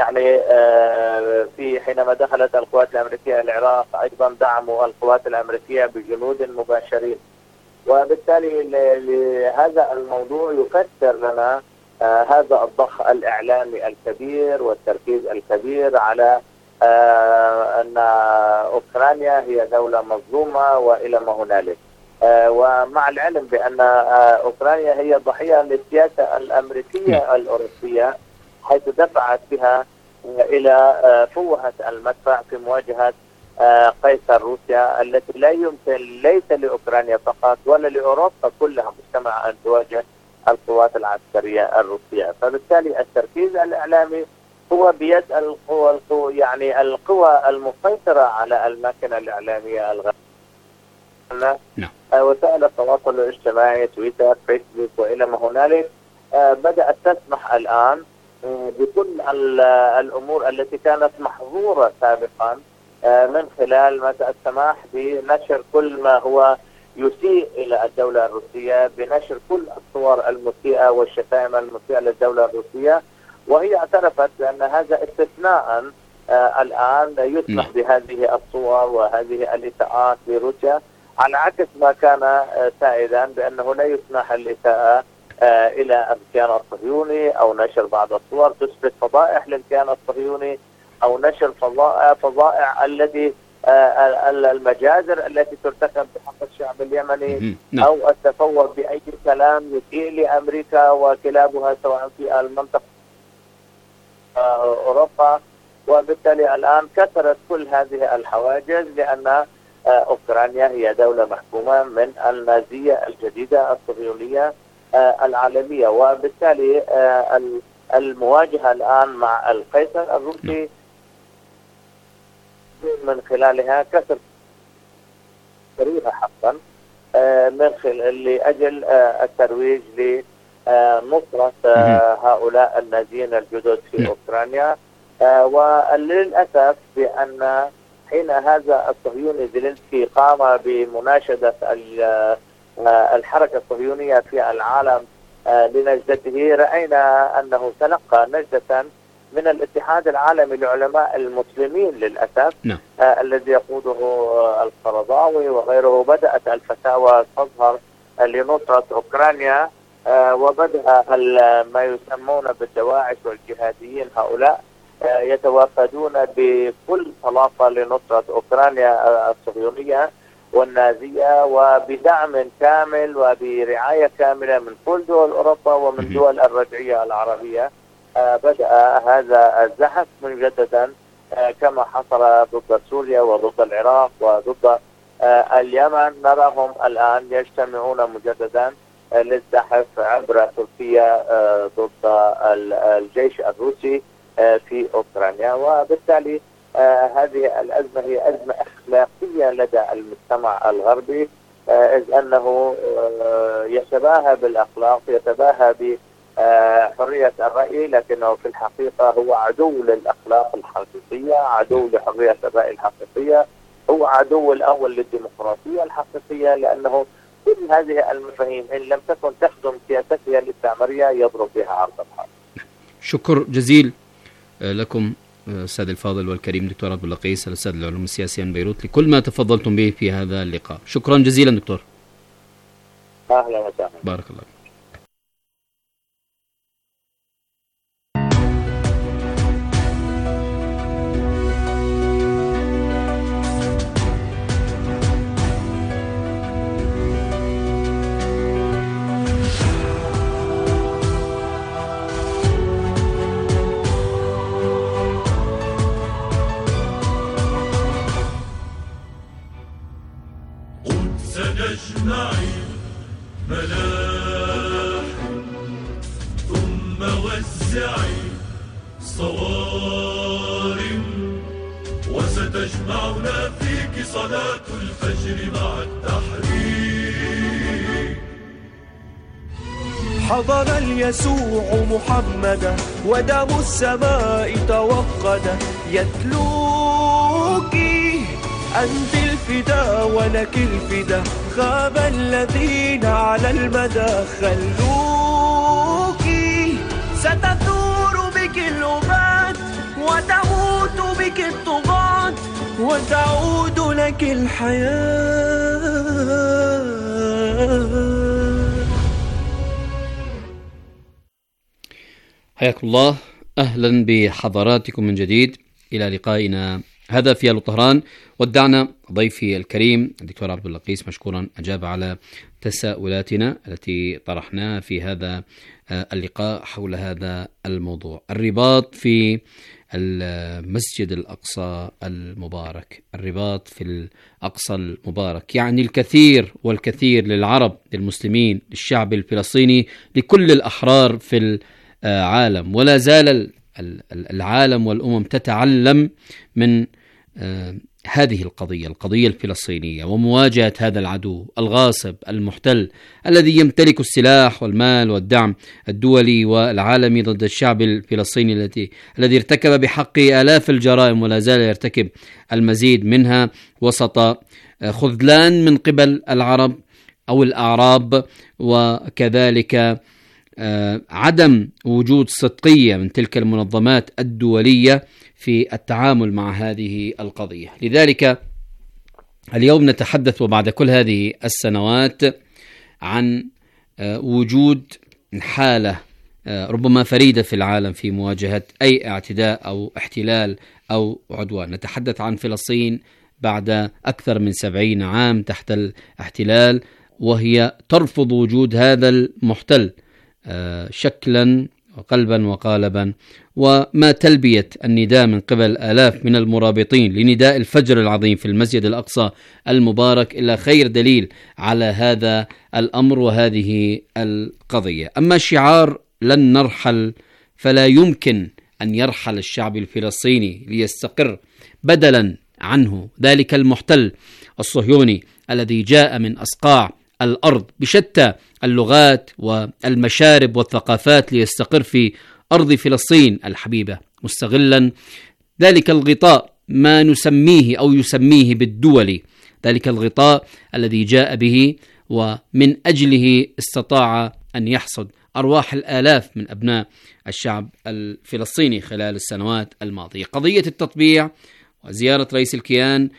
في حينما دخلت القوات الأمريكية العراق أيضا دعموا القوات الأمريكية بجنود مباشرين. وبالتالي لهذا الموضوع يفسر لنا هذا الضخ الإعلامي الكبير والتركيز الكبير على أن أوكرانيا هي دولة مظلومة وإلى ما هنالك، ومع العلم بأن أوكرانيا هي ضحية للسياسة الأمريكية الأوروبية، حيث دفعت بها إلى فوهة المدفع في مواجهة قيصر روسيا التي لا يمكن ليس لأوكرانيا فقط ولا لأوروبا كلها مجتمع أن تواجه القوات العسكرية الروسية. فبالتالي التركيز الإعلامي هو بيد القوى المسيطرة على الماكينة الإعلامية الغربية. وسائل التواصل الاجتماعي، تويتر، فيسبوك وإلى ما هنالك بدأت تسمح الآن بكل الأمور التي كانت محظورة سابقا، من خلال السماح بنشر كل ما هو يسيء إلى الدولة الروسية، بنشر كل الصور المسيئة والشتائم المسيئة للدولة الروسية. وهي اعترفت بأن هذا استثناء الآن يسمح بهذه الصور وهذه الإساءات لروسيا، على عكس ما كان سائدا بأنه لا يسمح الإساءة إلى الكيان الصهيوني أو نشر بعض الصور تثبت فضائح للكيان الصهيوني أو نشر فضائح التي المجازر التي ترتكب بحق الشعب اليمني، أو التفوه بأي كلام يسيء لأمريكا وكلابها سواء في المنطقة أوروبا. وبالتالي الآن كثرت كل هذه الحواجز لأن أوكرانيا هي دولة محكومة من النازية الجديدة الصهيونية العالمية. وبالتالي المواجهة الآن مع القيصر الروسي من خلالها كسر حقا من لأجل الترويج لنصرة هؤلاء النازيين الجدد في أوكرانيا. وللأسف بأن حين هذا الصهيوني زيلينسكي قام بمناشدة الحركة الصهيونية في العالم لنجدته، رأينا أنه تلقى نجدة من الاتحاد العالمي لعلماء المسلمين للأسف الذي يقوده القرضاوي وغيره. بدأت الفتاوى تظهر لنصرة أوكرانيا، وبدأ ما يسمون بالدواعش والجهاديين هؤلاء يتوافدون بكل طلاقة لنصرة أوكرانيا الصهيونية والنازية، وبدعم كامل وبرعاية كاملة من كل دول أوروبا ومن دول الرجعية العربية. بدأ هذا الزحف مجددا كما حصل ضد سوريا وضد العراق وضد اليمن. نراهم الآن يجتمعون مجددا للزحف عبر تركيا ضد الجيش الروسي في أوكرانيا. وبالتالي هذه الأزمة هي أزمة أخلاقية لدى المجتمع الغربي، إذ أنه يتباهى بالأخلاق، يتباهى بحرية الرأي، لكنه في الحقيقة هو عدو للأخلاق الحقيقية، عدو لحرية الرأي الحقيقية، هو عدو الأول للديمقراطية الحقيقية، لأنه كل هذه المفاهيم إن لم تكن تخدم سياسته الاستعمارية يضرب بها عرض الحرب. شكر جزيل لكم السيد الفاضل والكريم دكتور عبد اللقيس الأستاذ العلوم السياسية من بيروت لكل ما تفضلتم به في هذا اللقاء. شكرا جزيلا دكتور. أهلا وسهلا. بارك الله. سنجمع ملاح ثم وزعي صوارم وستجمعنا فيك صلاة الفجر مع التحرير. حضر اليسوع محمدا ودم السماء توقد يتلوك أنت الفدا ولك الفدا خاب الذين على المدى خلوك ستثور بك الأبات وتموت بك الطغاة وتعود لك الحياة. حياكم الله، أهلا بحضراتكم من جديد إلى لقائنا هذا في ألو طهران. ودعنا ضيفي الكريم الدكتور عبد اللقيس مشكورا أجاب على تساؤلاتنا التي طرحناها في هذا اللقاء حول هذا الموضوع، الرباط في المسجد الأقصى المبارك، الرباط في الأقصى المبارك يعني الكثير والكثير للعرب، للمسلمين، للشعب الفلسطيني، لكل الأحرار في العالم. ولا زال العالم والأمم تتعلم من هذه القضية الفلسطينية ومواجهة هذا العدو الغاصب المحتل الذي يمتلك السلاح والمال والدعم الدولي والعالمي ضد الشعب الفلسطيني الذي ارتكب بحقه آلاف الجرائم ولا زال يرتكب المزيد منها وسط خذلان من قبل العرب أو الأعراب، وكذلك عدم وجود صدقية من تلك المنظمات الدولية في التعامل مع هذه القضية. لذلك اليوم نتحدث وبعد كل هذه السنوات عن وجود حالة ربما فريدة في العالم في مواجهة أي اعتداء أو احتلال أو عدوان. نتحدث عن فلسطين بعد أكثر من 70 عام تحت الاحتلال، وهي ترفض وجود هذا المحتل شكلا وقلبا وقالبا، وما تلبية النداء من قبل آلاف من المرابطين لنداء الفجر العظيم في المسجد الأقصى المبارك إلا خير دليل على هذا الأمر وهذه القضية. أما شعار لن نرحل، فلا يمكن أن يرحل الشعب الفلسطيني ليستقر بدلا عنه، ذلك المحتل الصهيوني الذي جاء من أصقاع الأرض بشتى اللغات والمشارب والثقافات ليستقر في أرض فلسطين الحبيبة، مستغلا ذلك الغطاء ما نسميه أو يسميه بالدولي، ذلك الغطاء الذي جاء به ومن أجله استطاع أن يحصد أرواح الآلاف من أبناء الشعب الفلسطيني خلال السنوات الماضية. قضية التطبيع وزيارة رئيس الكيان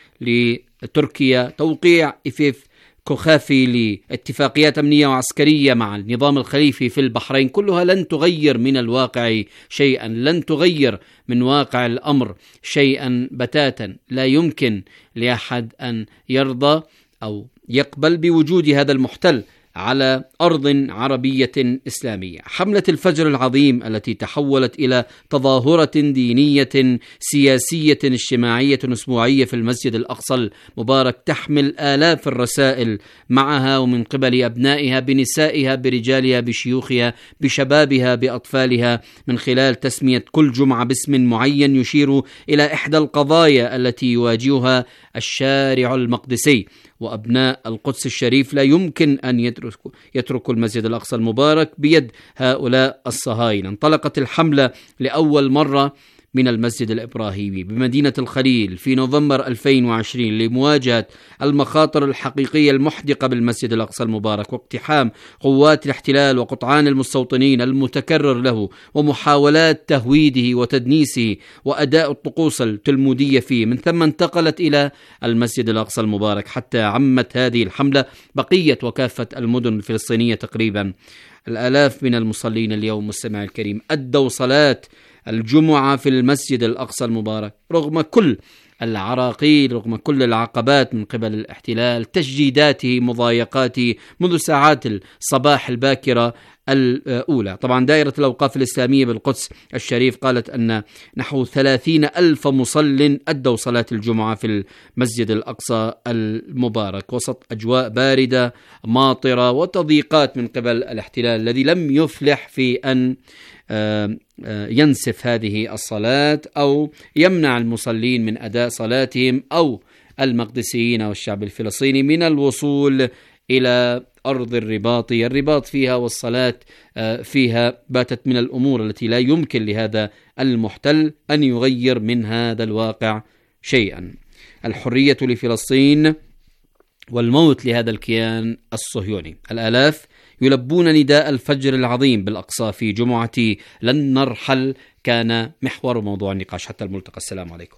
لتركيا، توقيع إفيف كوخافي لاتفاقيات أمنية وعسكرية مع النظام الخليفي في البحرين، كلها لن تغير من الواقع شيئا، لن تغير من واقع الأمر شيئا بتاتا. لا يمكن لأحد أن يرضى أو يقبل بوجود هذا المحتل على أرض عربية إسلامية. حملة الفجر العظيم التي تحولت إلى تظاهرة دينية سياسية اجتماعية أسبوعية في المسجد الأقصى المبارك تحمل آلاف الرسائل معها ومن قبل أبنائها بنسائها برجالها بشيوخها بشبابها بأطفالها، من خلال تسمية كل جمعة باسم معين يشير إلى إحدى القضايا التي يواجهها الشارع المقدسي. وأبناء القدس الشريف لا يمكن أن يتركوا المسجد الأقصى المبارك بيد هؤلاء الصهاينة. انطلقت الحملة لأول مرة من المسجد الإبراهيمي بمدينة الخليل في نوفمبر 2020 لمواجهة المخاطر الحقيقية المحدقة بالمسجد الأقصى المبارك، واقتحام قوات الاحتلال وقطعان المستوطنين المتكرر له ومحاولات تهويده وتدنيسه وأداء الطقوس التلمودية فيه. من ثم انتقلت إلى المسجد الأقصى المبارك حتى عمت هذه الحملة بقية وكافة المدن الفلسطينية تقريبا. الآلاف من المصلين اليوم مستمع الكريم أدوا صلاة الجمعة في المسجد الأقصى المبارك رغم كل العراقيل، رغم كل العقبات من قبل الاحتلال، تشديداته، مضايقاته منذ ساعات الصباح الباكرة الأولى. طبعا دائرة الأوقاف الإسلامية بالقدس الشريف قالت أن نحو 30,000 مصل أدوا صلاة الجمعة في المسجد الأقصى المبارك وسط أجواء باردة ماطرة وتضييقات من قبل الاحتلال الذي لم يفلح في أن ينسف هذه الصلاة أو يمنع المصلين من أداء صلاتهم أو المقدسيين والشعب الفلسطيني من الوصول إلى أرض الرباط فيها والصلاة فيها باتت من الأمور التي لا يمكن لهذا المحتل أن يغير من هذا الواقع شيئا. الحرية لفلسطين والموت لهذا الكيان الصهيوني. الآلاف يلبون نداء الفجر العظيم بالأقصى في جمعة لن نرحل كان محور موضوع النقاش. حتى الملتقى، السلام عليكم.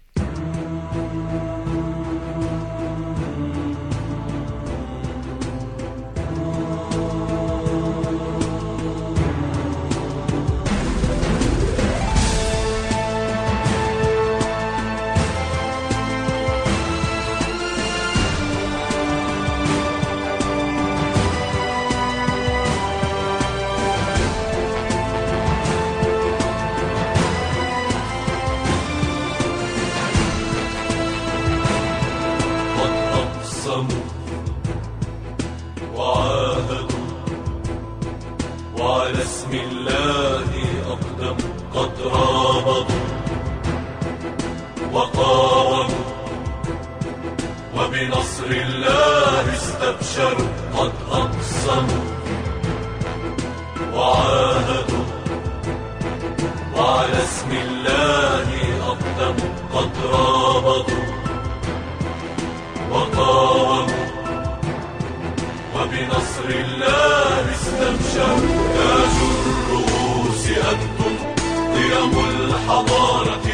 وعلى اسم الله أقدم قد رابطوا وقاوموا وبنصر الله استبشروا قد أقسموا وعاهدوا وعلى اسم الله أقدم قد رابطوا وقاوموا وبنصر الله استبشروا. تاج الرؤوس أنتم قيم الحضارة